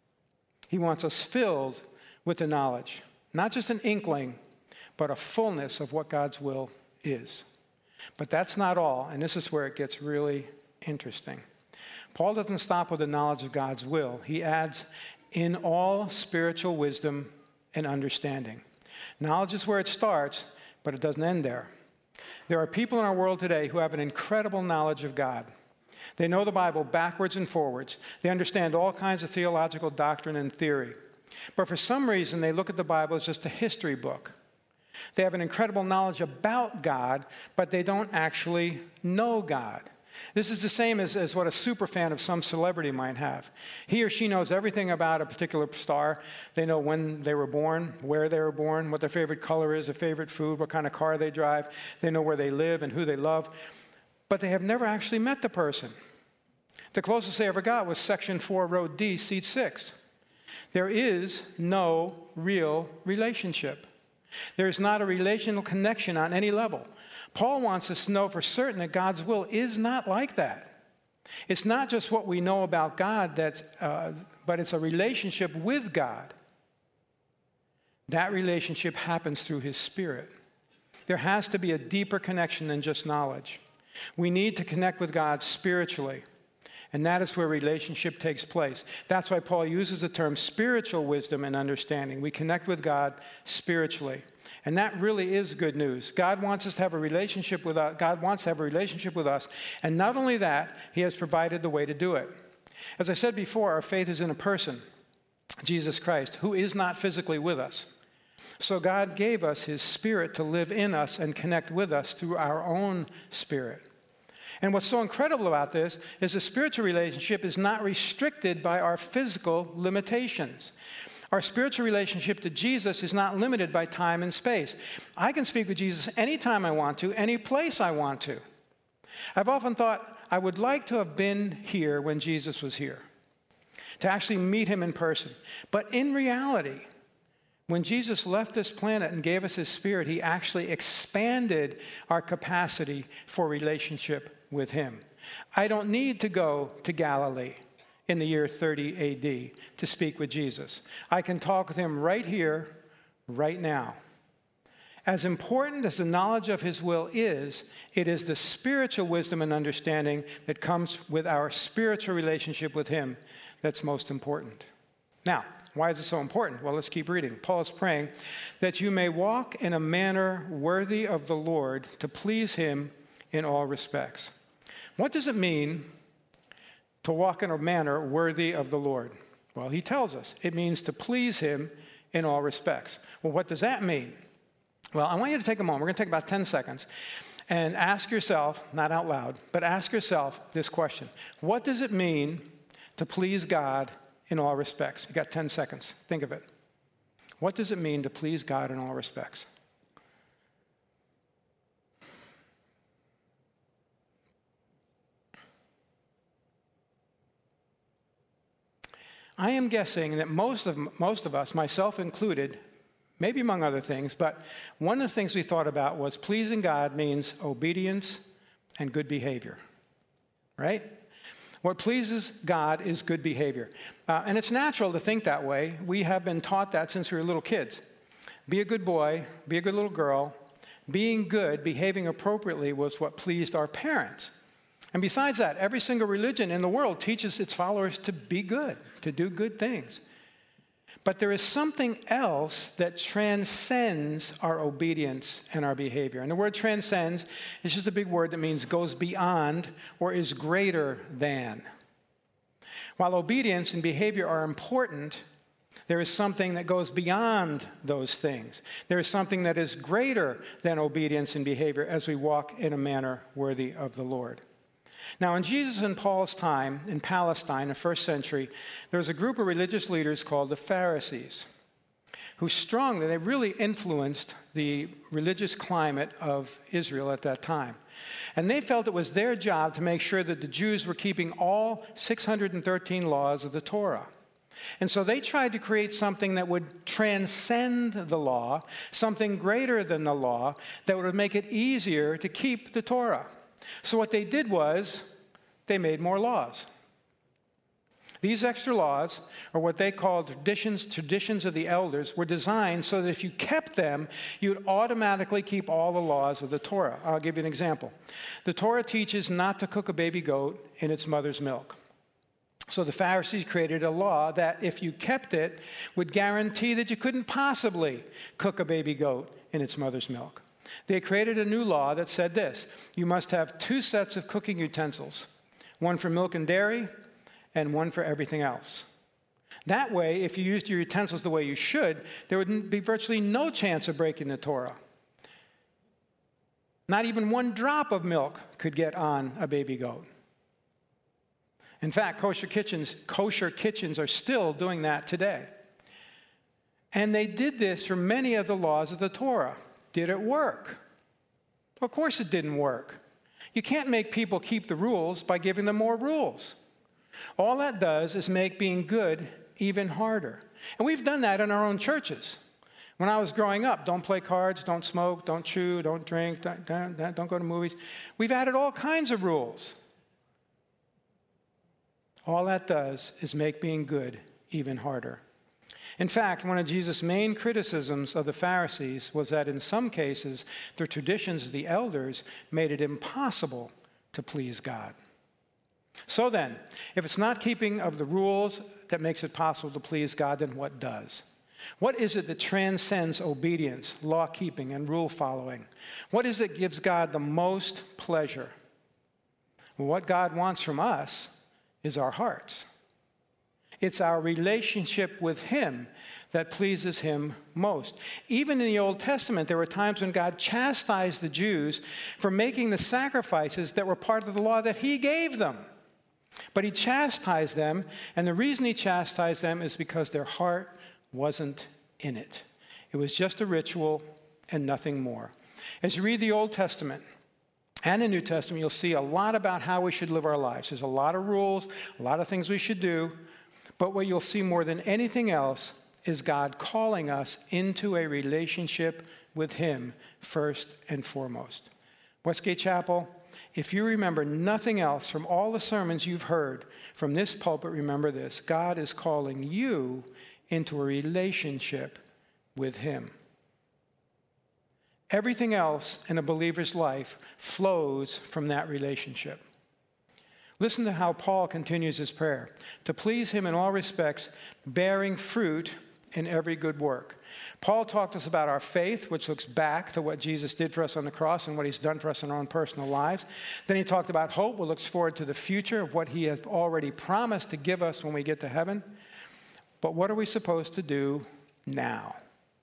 He wants us filled with the knowledge, not just an inkling, but a fullness of what God's will is. But that's not all, and this is where it gets really interesting. Paul doesn't stop with the knowledge of God's will. He adds, in all spiritual wisdom and understanding. Knowledge is where it starts, but it doesn't end there. There are people in our world today who have an incredible knowledge of God. They know the Bible backwards and forwards. They understand all kinds of theological doctrine and theory. But for some reason, they look at the Bible as just a history book. They have an incredible knowledge about God, but they don't actually know God. This is the same as, as what a super fan of some celebrity might have. He or she knows everything about a particular star. They know when they were born, where they were born, what their favorite color is, their favorite food, what kind of car they drive. They know where they live and who they love. But they have never actually met the person. The closest they ever got was Section four, Row D, Seat six. There is no real relationship. There is not a relational connection on any level. Paul wants us to know for certain that God's will is not like that. It's not just what we know about God, that's, uh, but it's a relationship with God. That relationship happens through his Spirit. There has to be a deeper connection than just knowledge. We need to connect with God spiritually, and that is where relationship takes place. That's why Paul uses the term spiritual wisdom and understanding. We connect with God spiritually. And that really is good news. God wants us to have a relationship with us. God wants to have a relationship with us. And not only that, he has provided the way to do it. As I said before, our faith is in a person, Jesus Christ, who is not physically with us. So God gave us his Spirit to live in us and connect with us through our own spirit. And what's so incredible about this is the spiritual relationship is not restricted by our physical limitations. Our spiritual relationship to Jesus is not limited by time and space. I can speak with Jesus anytime I want to, any place I want to. I've often thought I would like to have been here when Jesus was here, to actually meet him in person. But in reality, when Jesus left this planet and gave us his Spirit, he actually expanded our capacity for relationship with him. I don't need to go to Galilee in the year thirty A D to speak with Jesus. I can talk with him right here, right now. As important as the knowledge of his will is, it is the spiritual wisdom and understanding that comes with our spiritual relationship with him that's most important. Now, why is it so important? Well, let's keep reading. Paul is praying that you may walk in a manner worthy of the Lord to please him in all respects. What does it mean to walk in a manner worthy of the Lord? Well, he tells us it means to please him in all respects. Well, what does that mean? Well, I want you to take a moment. We're going to take about ten seconds and ask yourself, not out loud, but ask yourself this question. What does it mean to please God in all respects? You got ten seconds. Think of it. What does it mean to please God in all respects? I am guessing that most of, most of us, myself included, maybe among other things, but one of the things we thought about was pleasing God means obedience and good behavior, right? What pleases God is good behavior. Uh, and it's natural to think that way. We have been taught that since we were little kids. Be a good boy, be a good little girl. Being good, behaving appropriately was what pleased our parents. And besides that, every single religion in the world teaches its followers to be good, to do good things. But there is something else that transcends our obedience and our behavior. And the word transcends is just a big word that means goes beyond or is greater than. While obedience and behavior are important, there is something that goes beyond those things. There is something that is greater than obedience and behavior as we walk in a manner worthy of the Lord. Now, in Jesus and Paul's time in Palestine, the first century, there was a group of religious leaders called the Pharisees, who strongly, they really influenced the religious climate of Israel at that time. And they felt it was their job to make sure that the Jews were keeping all six hundred thirteen laws of the Torah. And so they tried to create something that would transcend the law, something greater than the law, that would make it easier to keep the Torah. So what they did was they made more laws. These extra laws, or what they called traditions, traditions of the elders, were designed so that if you kept them, you'd automatically keep all the laws of the Torah. I'll give you an example. The Torah teaches not to cook a baby goat in its mother's milk. So the Pharisees created a law that if you kept it, would guarantee that you couldn't possibly cook a baby goat in its mother's milk. They created a new law that said this: you must have two sets of cooking utensils, one for milk and dairy and one for everything else. That way, if you used your utensils the way you should, there would be virtually no chance of breaking the Torah. Not even one drop of milk could get on a baby goat. In fact, kosher kitchens, kosher kitchens are still doing that today. And they did this for many of the laws of the Torah. Did it work? Of course it didn't work. You can't make people keep the rules by giving them more rules. All that does is make being good even harder. And we've done that in our own churches. When I was growing up, don't play cards, don't smoke, don't chew, don't drink, don't, don't, don't go to movies. We've added all kinds of rules. All that does is make being good even harder. In fact, one of Jesus' main criticisms of the Pharisees was that in some cases, the traditions of the elders made it impossible to please God. So then, if it's not keeping of the rules that makes it possible to please God, then what does? What is it that transcends obedience, law-keeping, and rule-following? What is it that gives God the most pleasure? Well, what God wants from us is our hearts. It's our relationship with Him that pleases Him most. Even in the Old Testament, there were times when God chastised the Jews for making the sacrifices that were part of the law that He gave them. But He chastised them, and the reason He chastised them is because their heart wasn't in it. It was just a ritual and nothing more. As you read the Old Testament and the New Testament, you'll see a lot about how we should live our lives. There's a lot of rules, a lot of things we should do, but what you'll see more than anything else is God calling us into a relationship with Him first and foremost. Westgate Chapel, if you remember nothing else from all the sermons you've heard from this pulpit, remember this: God is calling you into a relationship with Him. Everything else in a believer's life flows from that relationship. Listen to how Paul continues his prayer: to please Him in all respects, bearing fruit in every good work. Paul talked to us about our faith, which looks back to what Jesus did for us on the cross and what He's done for us in our own personal lives. Then he talked about hope, which looks forward to the future of what He has already promised to give us when we get to heaven. But what are we supposed to do now?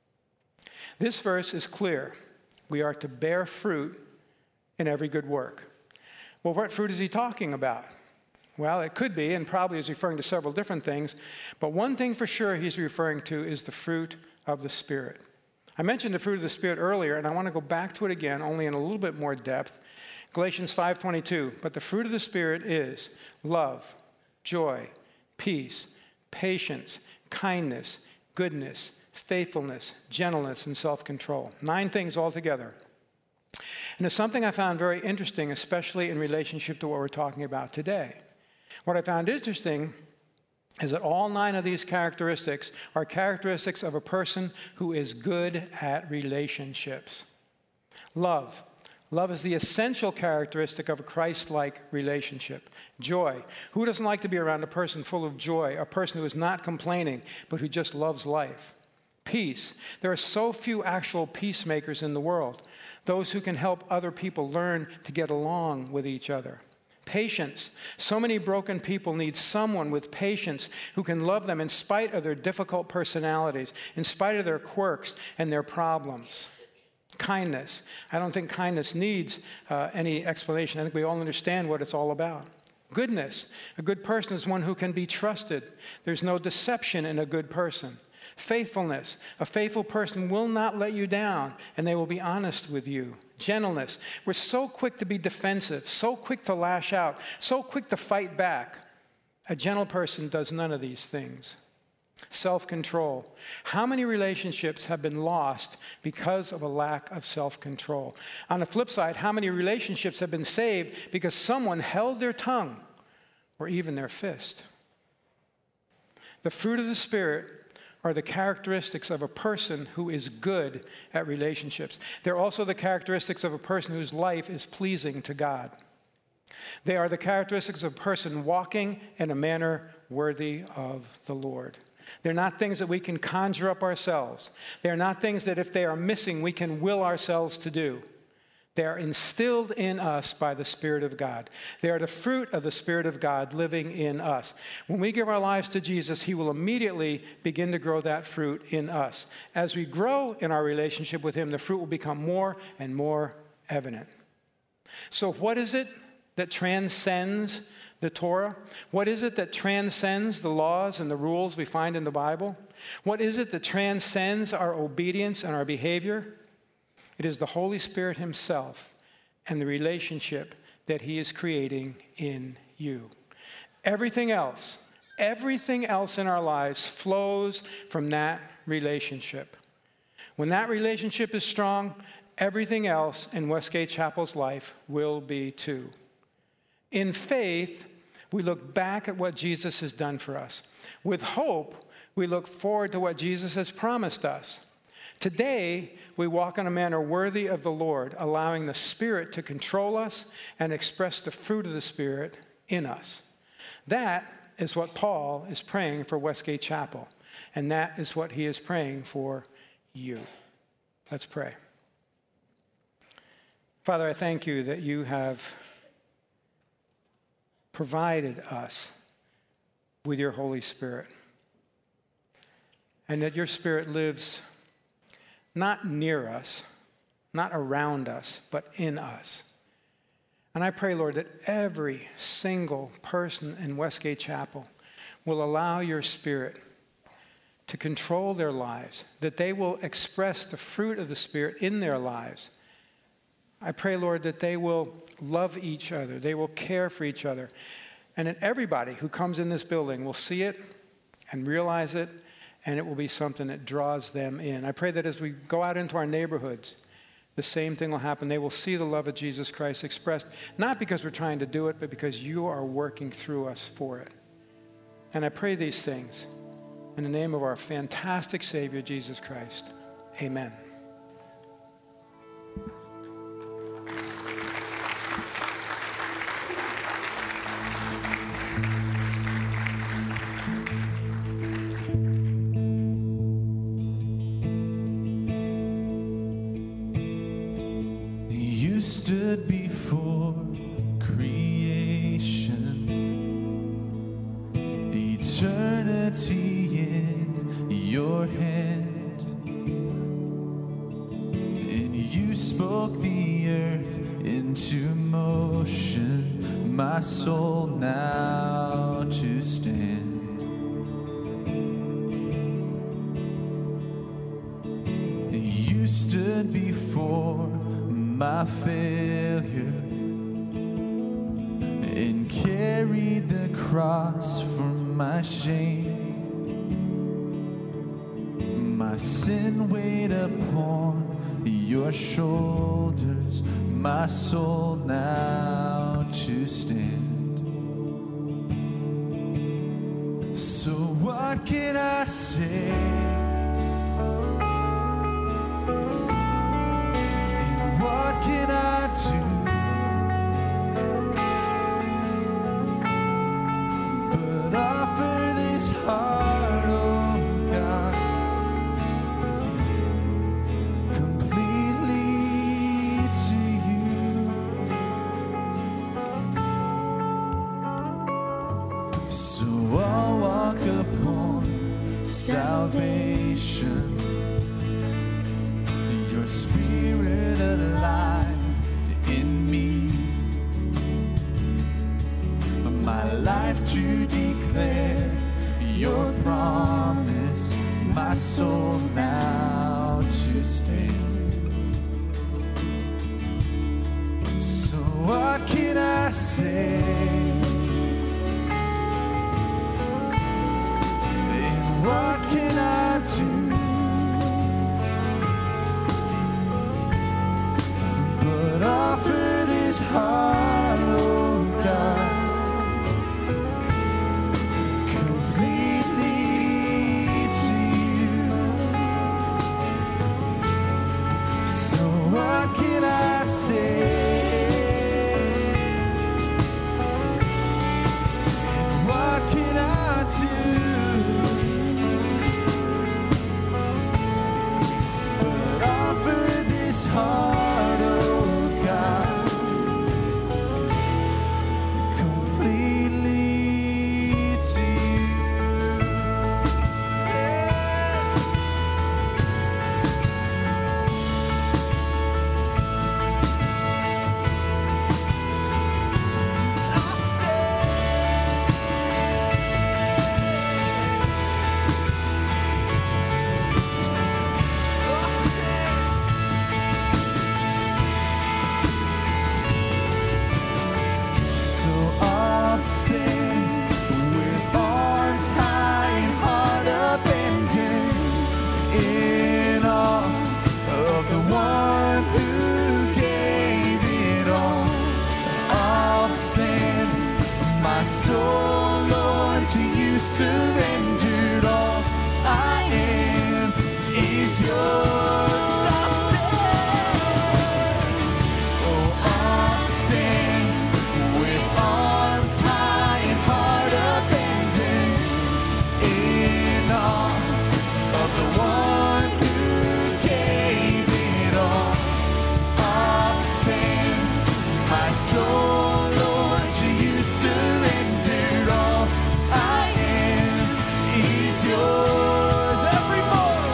This verse is clear. We are to bear fruit in every good work. Well, what fruit is he talking about? Well, it could be, and probably is referring to several different things, but one thing for sure he's referring to is the fruit of the Spirit. I mentioned the fruit of the Spirit earlier, and I want to go back to it again, only in a little bit more depth. Galatians five twenty-two, but the fruit of the Spirit is love, joy, peace, patience, kindness, goodness, faithfulness, gentleness, and self-control. Nine things altogether. And it's something I found very interesting, especially in relationship to what we're talking about today. What I found interesting is that all nine of these characteristics are characteristics of a person who is good at relationships. Love. Love is the essential characteristic of a Christ-like relationship. Joy. Who doesn't like to be around a person full of joy, a person who is not complaining, but who just loves life? Peace. There are so few actual peacemakers in the world, those who can help other people learn to get along with each other. Patience. So many broken people need someone with patience who can love them in spite of their difficult personalities, in spite of their quirks and their problems. Kindness. I don't think kindness needs uh, any explanation. I think we all understand what it's all about. Goodness. A good person is one who can be trusted. There's no deception in a good person. Faithfulness. A faithful person will not let you down, and they will be honest with you. Gentleness. We're so quick to be defensive, so quick to lash out, so quick to fight back. A gentle person does none of these things. Self-control. How many relationships have been lost because of a lack of self-control? On the flip side, how many relationships have been saved because someone held their tongue or even their fist? The fruit of the Spirit are the characteristics of a person who is good at relationships. They're also the characteristics of a person whose life is pleasing to God. They are the characteristics of a person walking in a manner worthy of the Lord. They're not things that we can conjure up ourselves. They're not things that if they are missing, we can will ourselves to do. They are instilled in us by the Spirit of God. They are the fruit of the Spirit of God living in us. When we give our lives to Jesus, He will immediately begin to grow that fruit in us. As we grow in our relationship with Him, the fruit will become more and more evident. So what is it that transcends the Torah? What is it that transcends the laws and the rules we find in the Bible? What is it that transcends our obedience and our behavior? It is the Holy Spirit himself and the relationship that he is creating in you. Everything else, everything else in our lives flows from that relationship. When that relationship is strong, everything else in Westgate Chapel's life will be too. In faith, we look back at what Jesus has done for us. With hope, we look forward to what Jesus has promised us. Today, we walk in a manner worthy of the Lord, allowing the Spirit to control us and express the fruit of the Spirit in us. That is what Paul is praying for Westgate Chapel, and that is what he is praying for you. Let's pray. Father, I thank you that you have provided us with your Holy Spirit, and that your Spirit lives not near us, not around us, but in us. And I pray, Lord, that every single person in Westgate Chapel will allow your Spirit to control their lives, that they will express the fruit of the Spirit in their lives. I pray, Lord, that they will love each other, they will care for each other, and that everybody who comes in this building will see it and realize it, and it will be something that draws them in. I pray that as we go out into our neighborhoods, the same thing will happen. They will see the love of Jesus Christ expressed, not because we're trying to do it, but because you are working through us for it. And I pray these things in the name of our fantastic Savior, Jesus Christ. Amen. Stood before creation, eternity in your hand, and you spoke the earth into motion, my soul now to stand. You stood before my failure and carried the cross for my shame. My sin weighed upon your shoulders, my soul now to stand. So what can I say? What can I do but offer this heart, oh God, completely to you? So I'll walk upon salvation, your Spirit alive in me, my life to declare your promise, my soul now to stand. So what can I say? And what can I do but offer this heart, oh God, completely to you? So what can I say? My soul, Lord, to you surrendered. All I am is yours. I'll stand. Oh, I'll stand with arms high and heart abandoned in awe of the one who gave it all. I'll stand. My soul, Lord, to you surrendered. All I am is yours. Every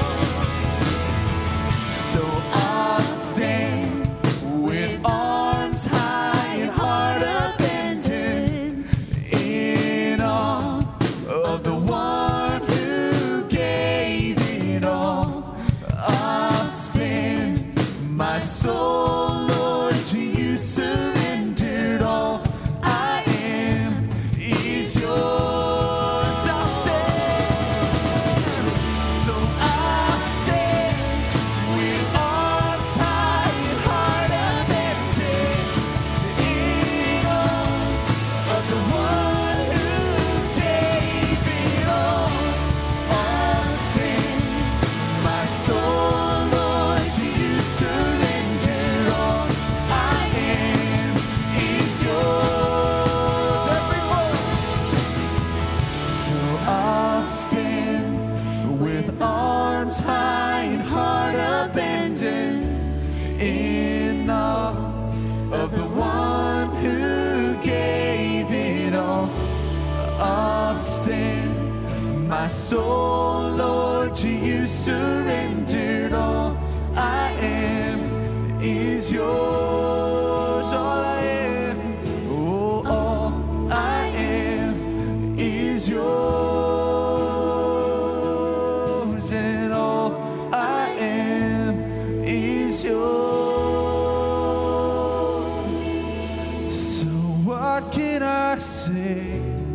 moment. So I'll stand with arms high and heart abandoned in awe of the one who gave it all. I'll stand. My soul, Lord, to you surrendered. All I am is yours. I'll stand. So I'll stand with arms high and heart abandoned in awe of the one who gave it all. I'll stand. My soul, Lord, to you surrendered. All I am is yours. Every moment. So I'll stand with arms high and heart abandoned in awe of the one who gave it all. I'll stand. My soul, Lord, to you surrendered. All I am is yours. All I am, oh, all I am is yours. And all I am is yours. So what can I say?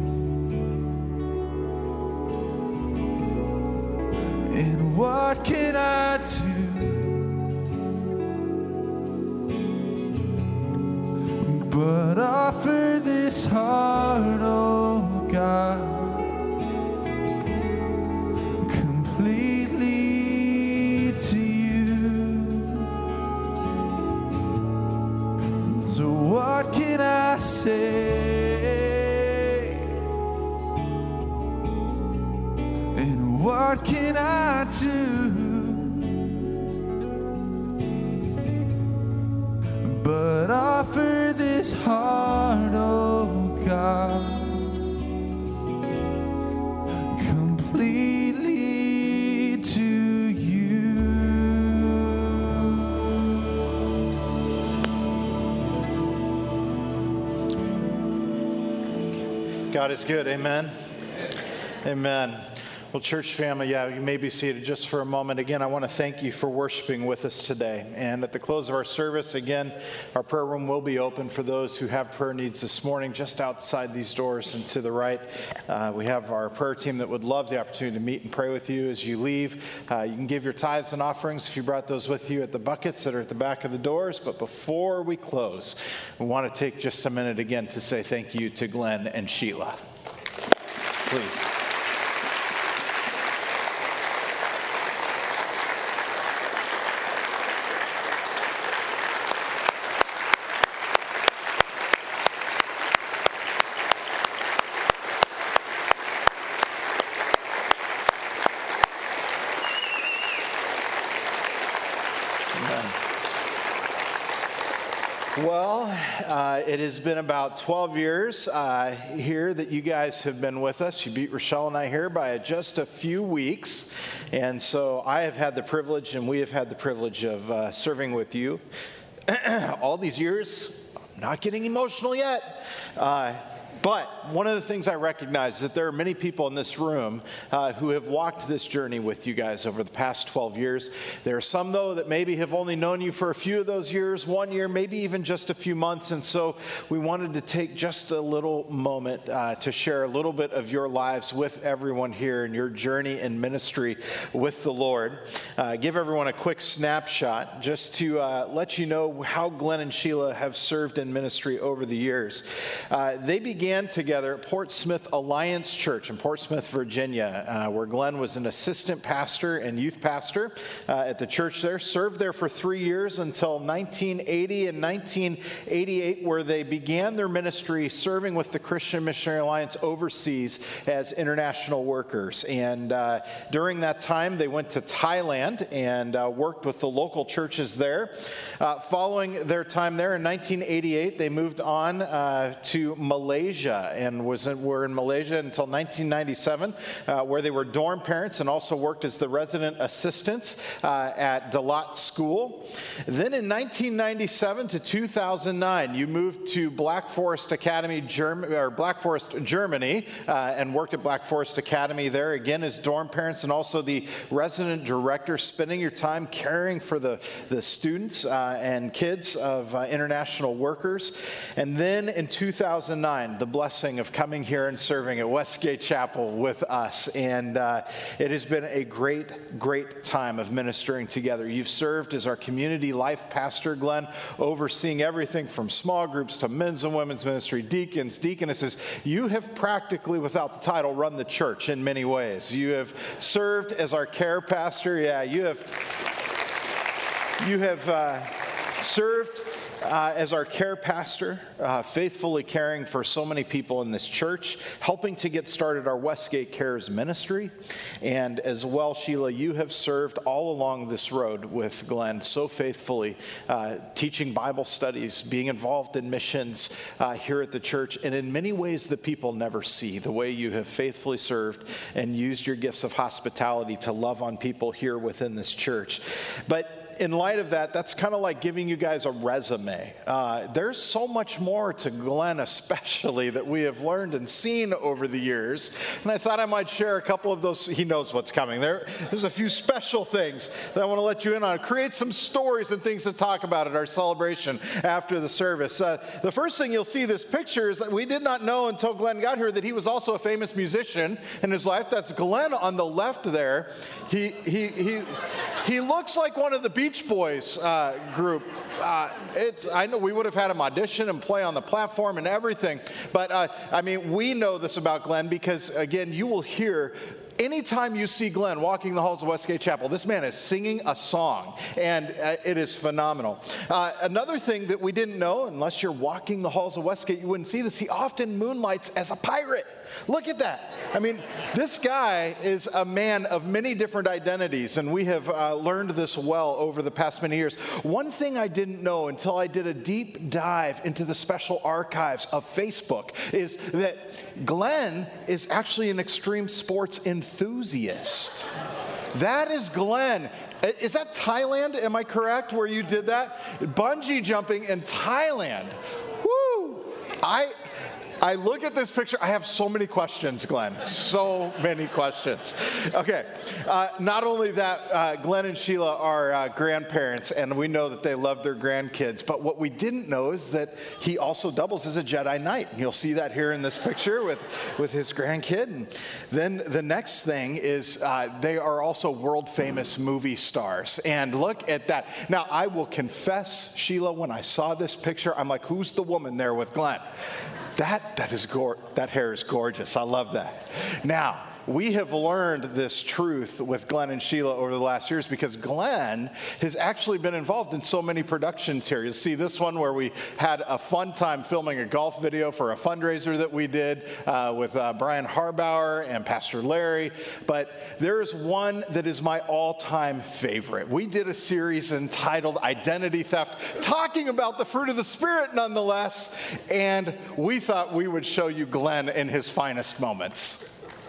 And what can I do? But offer this heart, oh God, completely to you. So what can I say? And what can I do? But offer this heart, oh God, completely to you. God is good. Amen. Amen. Well, church family, yeah, you may be seated just for a moment. Again, I want to thank you for worshiping with us today. And at the close of our service, again, our prayer room will be open for those who have prayer needs this morning, just outside these doors and to the right. Uh, we have our prayer team that would love the opportunity to meet and pray with you as you leave. Uh, you can give your tithes and offerings if you brought those with you at the buckets that are at the back of the doors. But before we close, we want to take just a minute again to say thank you to Glenn and Sheila. Please. Well, uh, it has been about twelve years uh, here that you guys have been with us. You beat Rochelle and I here by just a few weeks. And so I have had the privilege, and we have had the privilege of uh, serving with you all these years. I'm not getting emotional yet. Uh, But one of the things I recognize is that there are many people in this room uh, who have walked this journey with you guys over the past twelve years. There are some, though, that maybe have only known you for a few of those years, one year, maybe even just a few months. And so we wanted to take just a little moment uh, to share a little bit of your lives with everyone here and your journey in ministry with the Lord. Uh, give everyone a quick snapshot just to uh, let you know how Glenn and Sheila have served in ministry over the years. Uh, they began began together at Portsmouth Alliance Church in Portsmouth, Virginia, uh, where Glenn was an assistant pastor and youth pastor uh, at the church there. Served there for three years until nineteen eighty and nineteen eighty-eight, where they began their ministry serving with the Christian Missionary Alliance overseas as international workers. And uh, during that time, they went to Thailand and uh, worked with the local churches there. Uh, following their time there in nineteen eighty-eight, they moved on uh, to Malaysia and was in, were in Malaysia until nineteen ninety-seven, uh, where they were dorm parents and also worked as the resident assistants uh, at Dalat School. Then in nineteen ninety-seven to two thousand nine, you moved to Black Forest Academy, Germ- or Black Forest, Germany, uh, and worked at Black Forest Academy there, again as dorm parents and also the resident director, spending your time caring for the, the students uh, and kids of uh, international workers. And then in two thousand nine, the blessing of coming here and serving at Westgate Chapel with us. And uh, it has been a great, great time of ministering together. You've served as our community life pastor, Glenn, overseeing everything from small groups to men's and women's ministry, deacons, deaconesses. You have practically, without the title, run the church in many ways. You have served as our care pastor. Yeah, you have, you have uh, served Uh, as our care pastor, uh, faithfully caring for so many people in this church, helping to get started our Westgate Cares ministry. And as well, Sheila, you have served all along this road with Glenn so faithfully, uh, teaching Bible studies, being involved in missions uh, here at the church, and in many ways that people never see, the way you have faithfully served and used your gifts of hospitality to love on people here within this church. But in light of that, that's kind of like giving you guys a resume. Uh, there's so much more to Glenn especially that we have learned and seen over the years. And I thought I might share a couple of those. He knows what's coming. There, there's a few special things that I want to let you in on. Create some stories and things to talk about at our celebration after the service. Uh, the first thing you'll see this picture is that we did not know until Glenn got here that he was also a famous musician in his life. That's Glenn on the left there. He, he, he, he looks like one of the Beach Boys uh, group. Uh, it's, I know we would have had him audition and play on the platform and everything, but uh, I mean, we know this about Glenn because, again, you will hear anytime you see Glenn walking the halls of Westgate Chapel, this man is singing a song, and uh, it is phenomenal. Uh, another thing that we didn't know, unless you're walking the halls of Westgate, you wouldn't see this, he often moonlights as a pirate. Look at that. I mean, this guy is a man of many different identities, and we have uh, learned this well over the past many years. One thing I didn't know until I did a deep dive into the special archives of Facebook is that Glenn is actually an extreme sports enthusiast. That is Glenn. Is that Thailand? Am I correct where you did that? Bungee jumping in Thailand. Woo! I... I look at this picture, I have so many questions, Glenn, so many questions. Okay, uh, not only that, uh, Glenn and Sheila are uh, grandparents, and we know that they love their grandkids, but what we didn't know is that he also doubles as a Jedi Knight. You'll see that here in this picture with, with his grandkid. And then the next thing is uh, they are also world-famous movie stars, and look at that. Now, I will confess, Sheila, when I saw this picture, I'm like, who's the woman there with Glenn? That, that, is go- that hair is gorgeous. I love that. Now, we have learned this truth with Glenn and Sheila over the last years because Glenn has actually been involved in so many productions here. You'll see this one where we had a fun time filming a golf video for a fundraiser that we did uh, with uh, Brian Harbauer and Pastor Larry. But there is one that is my all-time favorite. We did a series entitled Identity Theft, talking about the fruit of the Spirit nonetheless, and we thought we would show you Glenn in his finest moments.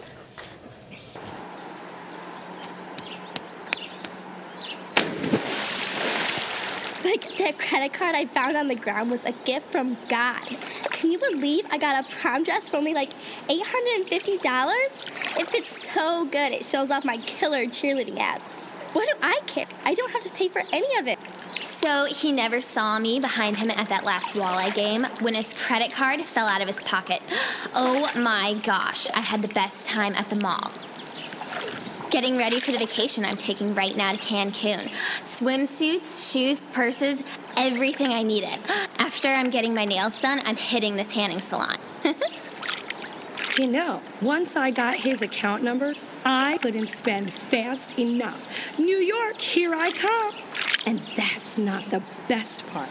Like, that credit card I found on the ground was a gift from God. Can you believe I got a prom dress for only like eight hundred fifty dollars? It fits so good, it shows off my killer cheerleading abs. What do I care? I don't have to pay for any of it. So he never saw me behind him at that last walleye game when his credit card fell out of his pocket. Oh my gosh, I had the best time at the mall. Getting ready for the vacation I'm taking right now to Cancun. Swimsuits, shoes, purses, everything I needed. After I'm getting my nails done, I'm hitting the tanning salon. You know, once I got his account number, I couldn't spend fast enough. New York, here I come. And that's not the best part.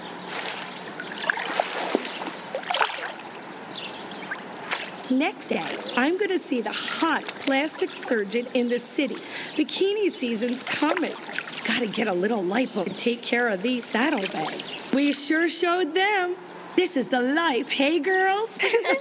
Next day, I'm going to see the hottest plastic surgeon in the city. Bikini season's coming. Gotta get a little lipo to take care of these saddlebags. We sure showed them. This is the life, hey girls?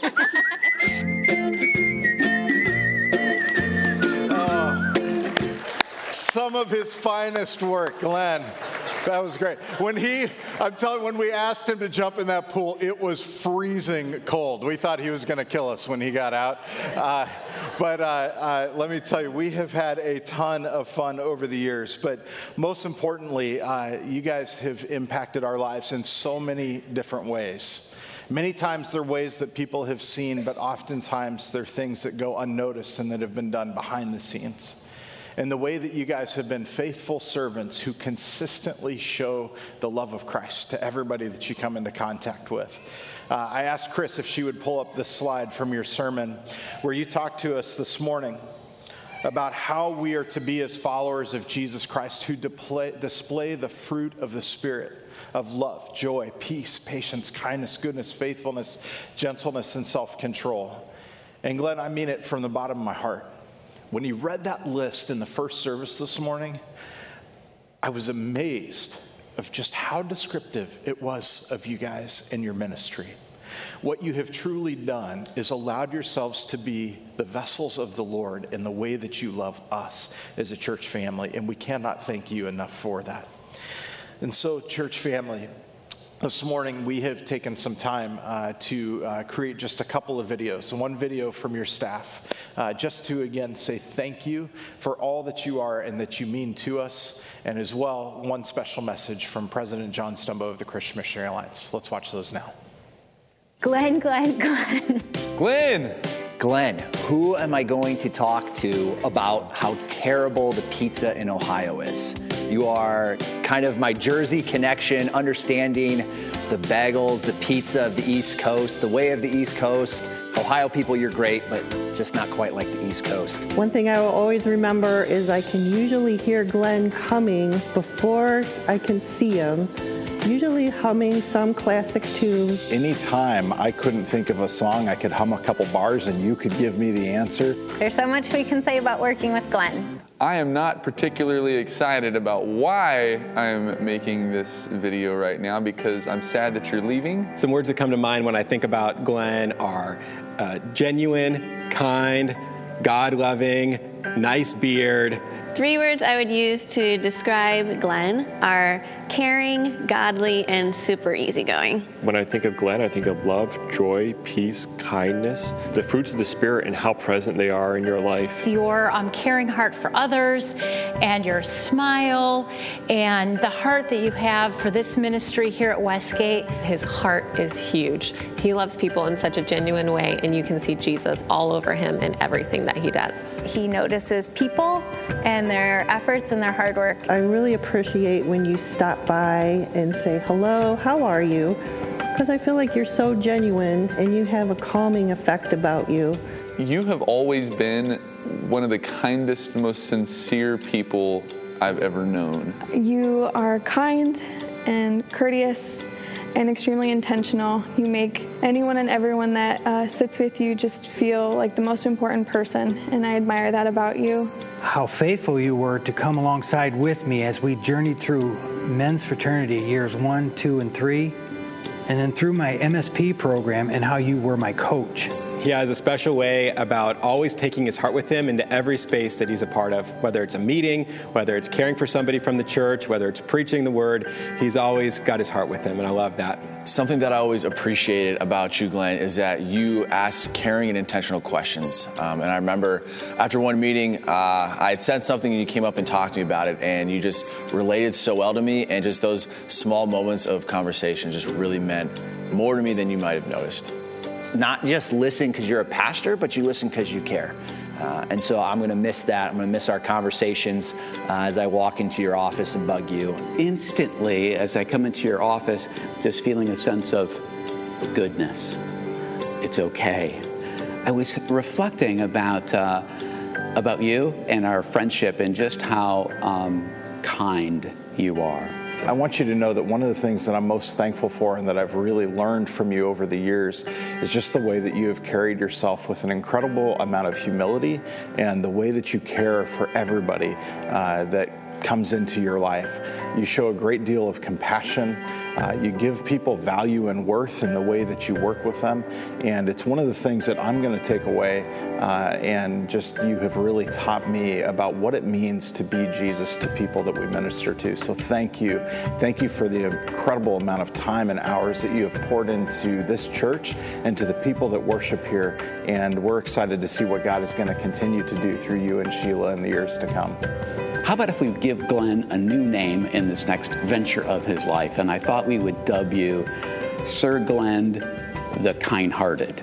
Oh, some of his finest work, Glenn. That was great. When he, I'm telling you, when we asked him to jump in that pool, it was freezing cold. We thought he was going to kill us when he got out. Uh, but uh, uh, let me tell you, we have had a ton of fun over the years. But most importantly, uh, you guys have impacted our lives in so many different ways. Many times they're ways that people have seen, but oftentimes they're things that go unnoticed and that have been done behind the scenes. And the way that you guys have been faithful servants who consistently show the love of Christ to everybody that you come into contact with. Uh, I asked Chris if she would pull up this slide from your sermon where you talked to us this morning about how we are to be as followers of Jesus Christ who display, display the fruit of the Spirit of love, joy, peace, patience, kindness, goodness, faithfulness, gentleness, and self-control. And Glenn, I mean it from the bottom of my heart. When you read that list in the first service this morning, I was amazed of just how descriptive it was of you guys and your ministry. What you have truly done is allowed yourselves to be the vessels of the Lord in the way that you love us as a church family, and we cannot thank you enough for that. And so, church family, this morning, we have taken some time uh, to uh, create just a couple of videos, and one video from your staff, uh, just to, again, say thank you for all that you are and that you mean to us, and as well, one special message from President John Stumbo of the Christian Missionary Alliance. Let's watch those now. Glenn, Glenn, Glenn. Glenn! Glenn, who am I going to talk to about how terrible the pizza in Ohio is? You are kind of my Jersey connection, understanding the bagels, the pizza of the East Coast, the way of the East Coast. Ohio people, you're great, but just not quite like the East Coast. One thing I will always remember is I can usually hear Glenn coming before I can see him, usually humming some classic tune. Anytime I couldn't think of a song, I could hum a couple bars and you could give me the answer. There's so much we can say about working with Glenn. I am not particularly excited about why I am making this video right now because I'm sad that you're leaving. Some words that come to mind when I think about Glenn are uh, genuine, kind, God-loving, nice beard. Three words I would use to describe Glenn are caring, godly, and super easygoing. When I think of Glenn, I think of love, joy, peace, kindness, the fruits of the Spirit and how present they are in your life. Your um, caring heart for others and your smile and the heart that you have for this ministry here at Westgate. His heart is huge. He loves people in such a genuine way, and you can see Jesus all over him in everything that he does. He notices people and their efforts and their hard work. I really appreciate when you stop by and say, hello, how are you? Because I feel like you're so genuine and you have a calming effect about you. You have always been one of the kindest, most sincere people I've ever known. You are kind and courteous and extremely intentional. You make anyone and everyone that uh, sits with you just feel like the most important person, and I admire that about you. How faithful you were to come alongside with me as we journeyed through men's fraternity years one, two, and three, and then through my M S P program, and how you were my coach. He has a special way about always taking his heart with him into every space that he's a part of, whether it's a meeting, whether it's caring for somebody from the church, whether it's preaching the word. He's always got his heart with him, and I love that. Something that I always appreciated about you, Glenn, is that you ask caring and intentional questions. Um, and I remember after one meeting, uh, I had said something and you came up and talked to me about it, and you just related so well to me, and just those small moments of conversation just really meant more to me than you might have noticed. Not just listen because you're a pastor, but you listen because you care. Uh, and so I'm going to miss that. I'm going to miss our conversations uh, as I walk into your office and bug you. Instantly, as I come into your office, just feeling a sense of goodness. it's okay. I was reflecting about uh, about you and our friendship and just how um, kind you are. I want you to know that one of the things that I'm most thankful for and that I've really learned from you over the years is just the way that you have carried yourself with an incredible amount of humility and the way that you care for everybody uh, that comes into your life. You show a great deal of compassion. Uh, you give people value and worth in the way that you work with them. And it's one of the things that I'm going to take away uh, and just you have really taught me about what it means to be Jesus to people that we minister to. So thank you. Thank you for the incredible amount of time and hours that you have poured into this church and to the people that worship here. And we're excited to see what God is going to continue to do through you and Sheila in the years to come. How about if we give Glenn a new name in this next venture of his life? And I thought we would dub you Sir Glenn the Kind-Hearted.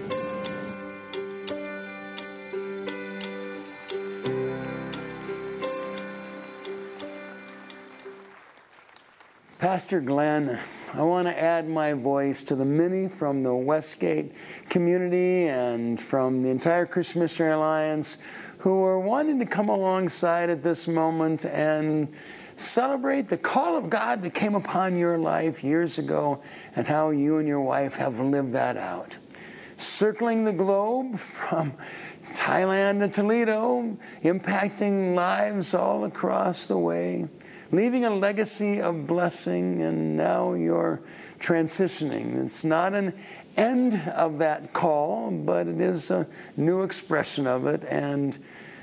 Pastor Glenn, I want to add my voice to the many from the Westgate community and from the entire Christian Missionary Alliance who are wanting to come alongside at this moment and celebrate the call of God that came upon your life years ago and how you and your wife have lived that out. Circling the globe from Thailand to Toledo, impacting lives all across the way, leaving a legacy of blessing, and now you're transitioning. It's not an end of that call, but it is a new expression of it. And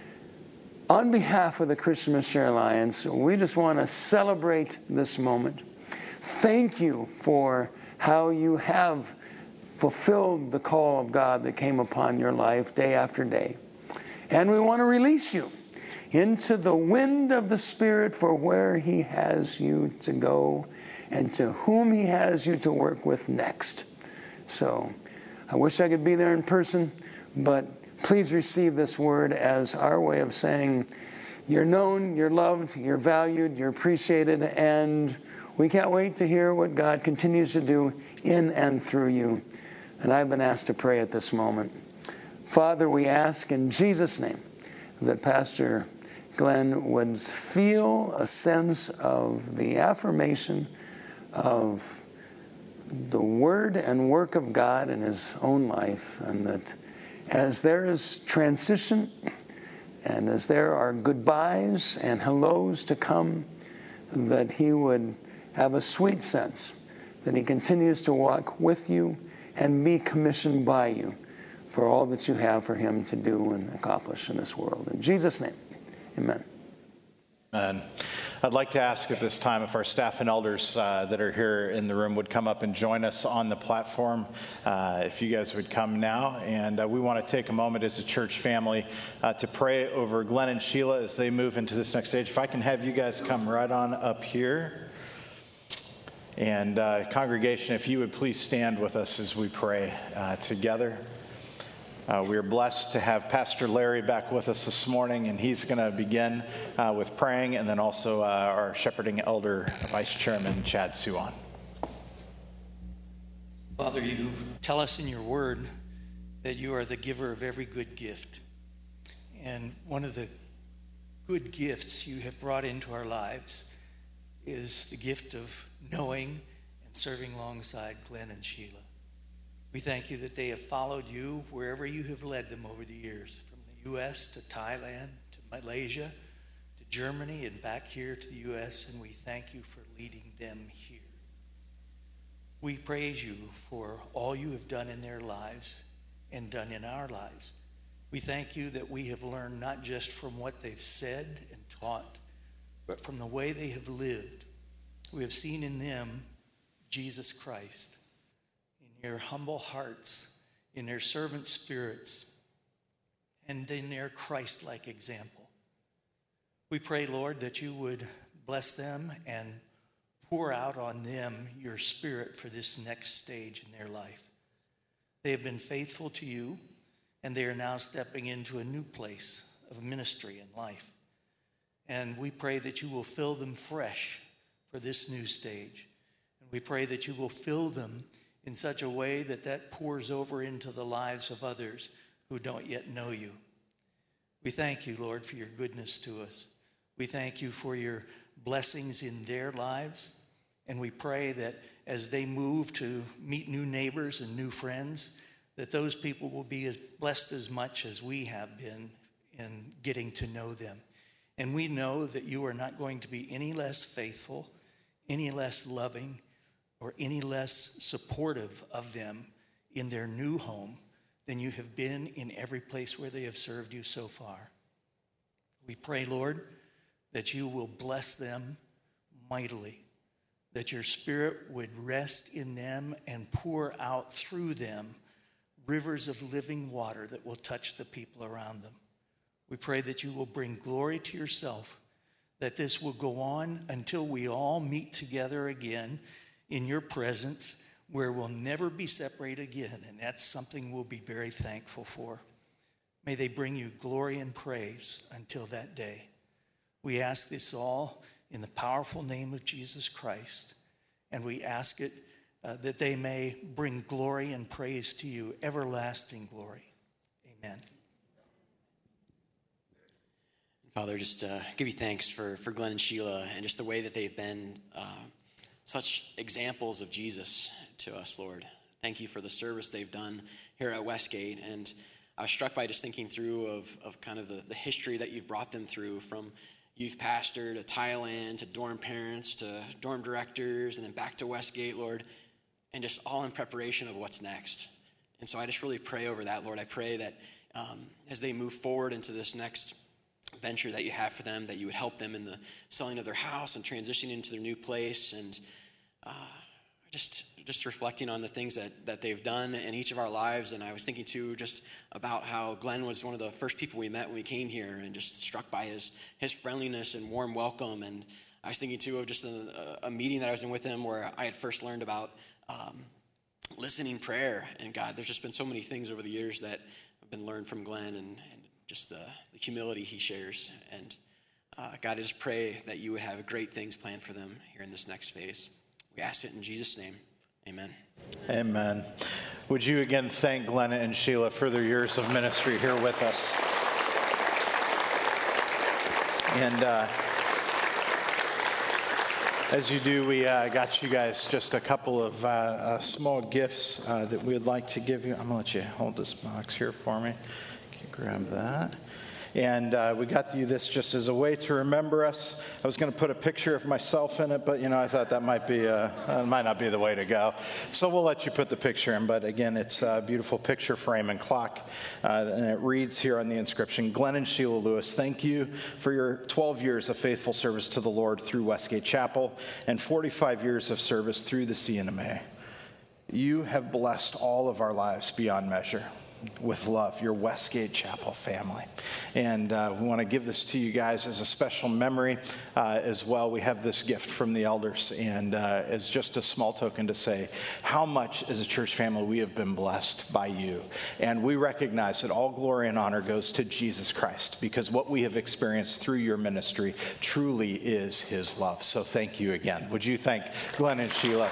on behalf of the Christian Missionary Alliance, we just want to celebrate this moment. Thank you for how you have fulfilled the call of God that came upon your life day after day. And we want to release you into the wind of the Spirit for where He has you to go and to whom He has you to work with next. So I wish I could be there in person, but please receive this word as our way of saying you're known, you're loved, you're valued, you're appreciated, and we can't wait to hear what God continues to do in and through you. And I've been asked to pray at this moment. Father, we ask in Jesus' name that Pastor Glenn would feel a sense of the affirmation of the word and work of God in his own life, and that as there is transition and as there are goodbyes and hellos to come, that he would have a sweet sense that he continues to walk with you and be commissioned by you for all that you have for him to do and accomplish in this world. In Jesus' name, amen. And I'd like to ask at this time if our staff and elders uh, that are here in the room would come up and join us on the platform. Uh, if you guys would come now. And uh, we want to take a moment as a church family uh, to pray over Glenn and Sheila as they move into this next stage. If I can have you guys come right on up here. And uh, congregation, if you would please stand with us as we pray uh, together. Uh, we are blessed to have Pastor Larry back with us this morning, and he's going to begin uh, with praying, and then also uh, our shepherding elder, Vice Chairman Chad Suon. Father, you tell us in your word that you are the giver of every good gift. And one of the good gifts you have brought into our lives is the gift of knowing and serving alongside Glenn and Sheila. We thank you that they have followed you wherever you have led them over the years, from the U S to Thailand, to Malaysia, to Germany, and back here to the U S, and we thank you for leading them here. We praise you for all you have done in their lives and done in our lives. We thank you that we have learned not just from what they've said and taught, but from the way they have lived. We have seen in them Jesus Christ. Their humble hearts, in their servant spirits, and in their Christ-like example. We pray, Lord, that you would bless them and pour out on them your Spirit for this next stage in their life. They have been faithful to you, and they are now stepping into a new place of ministry and life. And we pray that you will fill them fresh for this new stage. And we pray that you will fill them in such a way that that pours over into the lives of others who don't yet know you. We thank you, Lord, for your goodness to us. We thank you for your blessings in their lives. And we pray that as they move to meet new neighbors and new friends, that those people will be as blessed as much as we have been in getting to know them. And we know that you are not going to be any less faithful, any less loving, or any less supportive of them in their new home than you have been in every place where they have served you so far. We pray, Lord, that you will bless them mightily, that your Spirit would rest in them and pour out through them rivers of living water that will touch the people around them. We pray that you will bring glory to yourself, that this will go on until we all meet together again in your presence, where we'll never be separated again, and that's something we'll be very thankful for. May they bring you glory and praise until that day. We ask this all in the powerful name of Jesus Christ, and we ask it uh, that they may bring glory and praise to you, everlasting glory. Amen. Father, just uh, give you thanks for, for Glenn and Sheila and just the way that they've been uh, such examples of Jesus to us, Lord. Thank you for the service they've done here at Westgate. And I was struck by just thinking through of, of kind of the, the history that you've brought them through, from youth pastor to Thailand to dorm parents to dorm directors and then back to Westgate, Lord, and just all in preparation of what's next. And so I just really pray over that, Lord. I pray that um, as they move forward into this next venture that you have for them, that you would help them in the selling of their house and transitioning into their new place, and uh, just just reflecting on the things that, that they've done in each of our lives. And I was thinking too just about how Glenn was one of the first people we met when we came here, and just struck by his his friendliness and warm welcome. And I was thinking too of just a, a meeting that I was in with him where I had first learned about um, listening prayer. And God, there's just been so many things over the years that have been learned from Glenn, and, and just the, the humility he shares. And uh, God, I just pray that you would have great things planned for them here in this next phase. We ask it in Jesus' name. Amen. Amen. Would you again thank Glenn and Sheila for their years of ministry here with us? And uh, as you do, we uh, got you guys just a couple of uh, uh, small gifts uh, that we would like to give you. I'm going to let you hold this box here for me. Grab that. And uh, we got you this just as a way to remember us. I was going to put a picture of myself in it, but, you know, I thought that might be uh, that might not be the way to go. So we'll let you put the picture in. But, again, it's a beautiful picture frame and clock. Uh, and it reads here on the inscription, Glenn and Sheila Lewis, thank you for your twelve years of faithful service to the Lord through Westgate Chapel and forty-five years of service through the C N M A. You have blessed all of our lives beyond measure. With love, your Westgate Chapel family. And uh, we want to give this to you guys as a special memory uh, as well. We have this gift from the elders, and uh, as just a small token to say how much as a church family we have been blessed by you. And we recognize that all glory and honor goes to Jesus Christ, because what we have experienced through your ministry truly is his love. So thank you again. Would you thank Glenn and Sheila?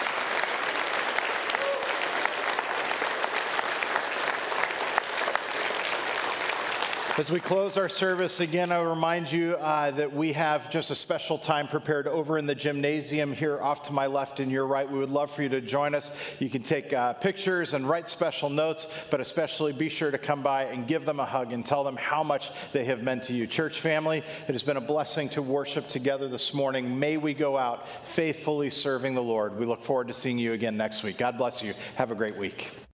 As we close our service, again, I remind you uh, that we have just a special time prepared over in the gymnasium here off to my left and your right. We would love for you to join us. You can take uh, pictures and write special notes, but especially be sure to come by and give them a hug and tell them how much they have meant to you. Church family, it has been a blessing to worship together this morning. May we go out faithfully serving the Lord. We look forward to seeing you again next week. God bless you. Have a great week.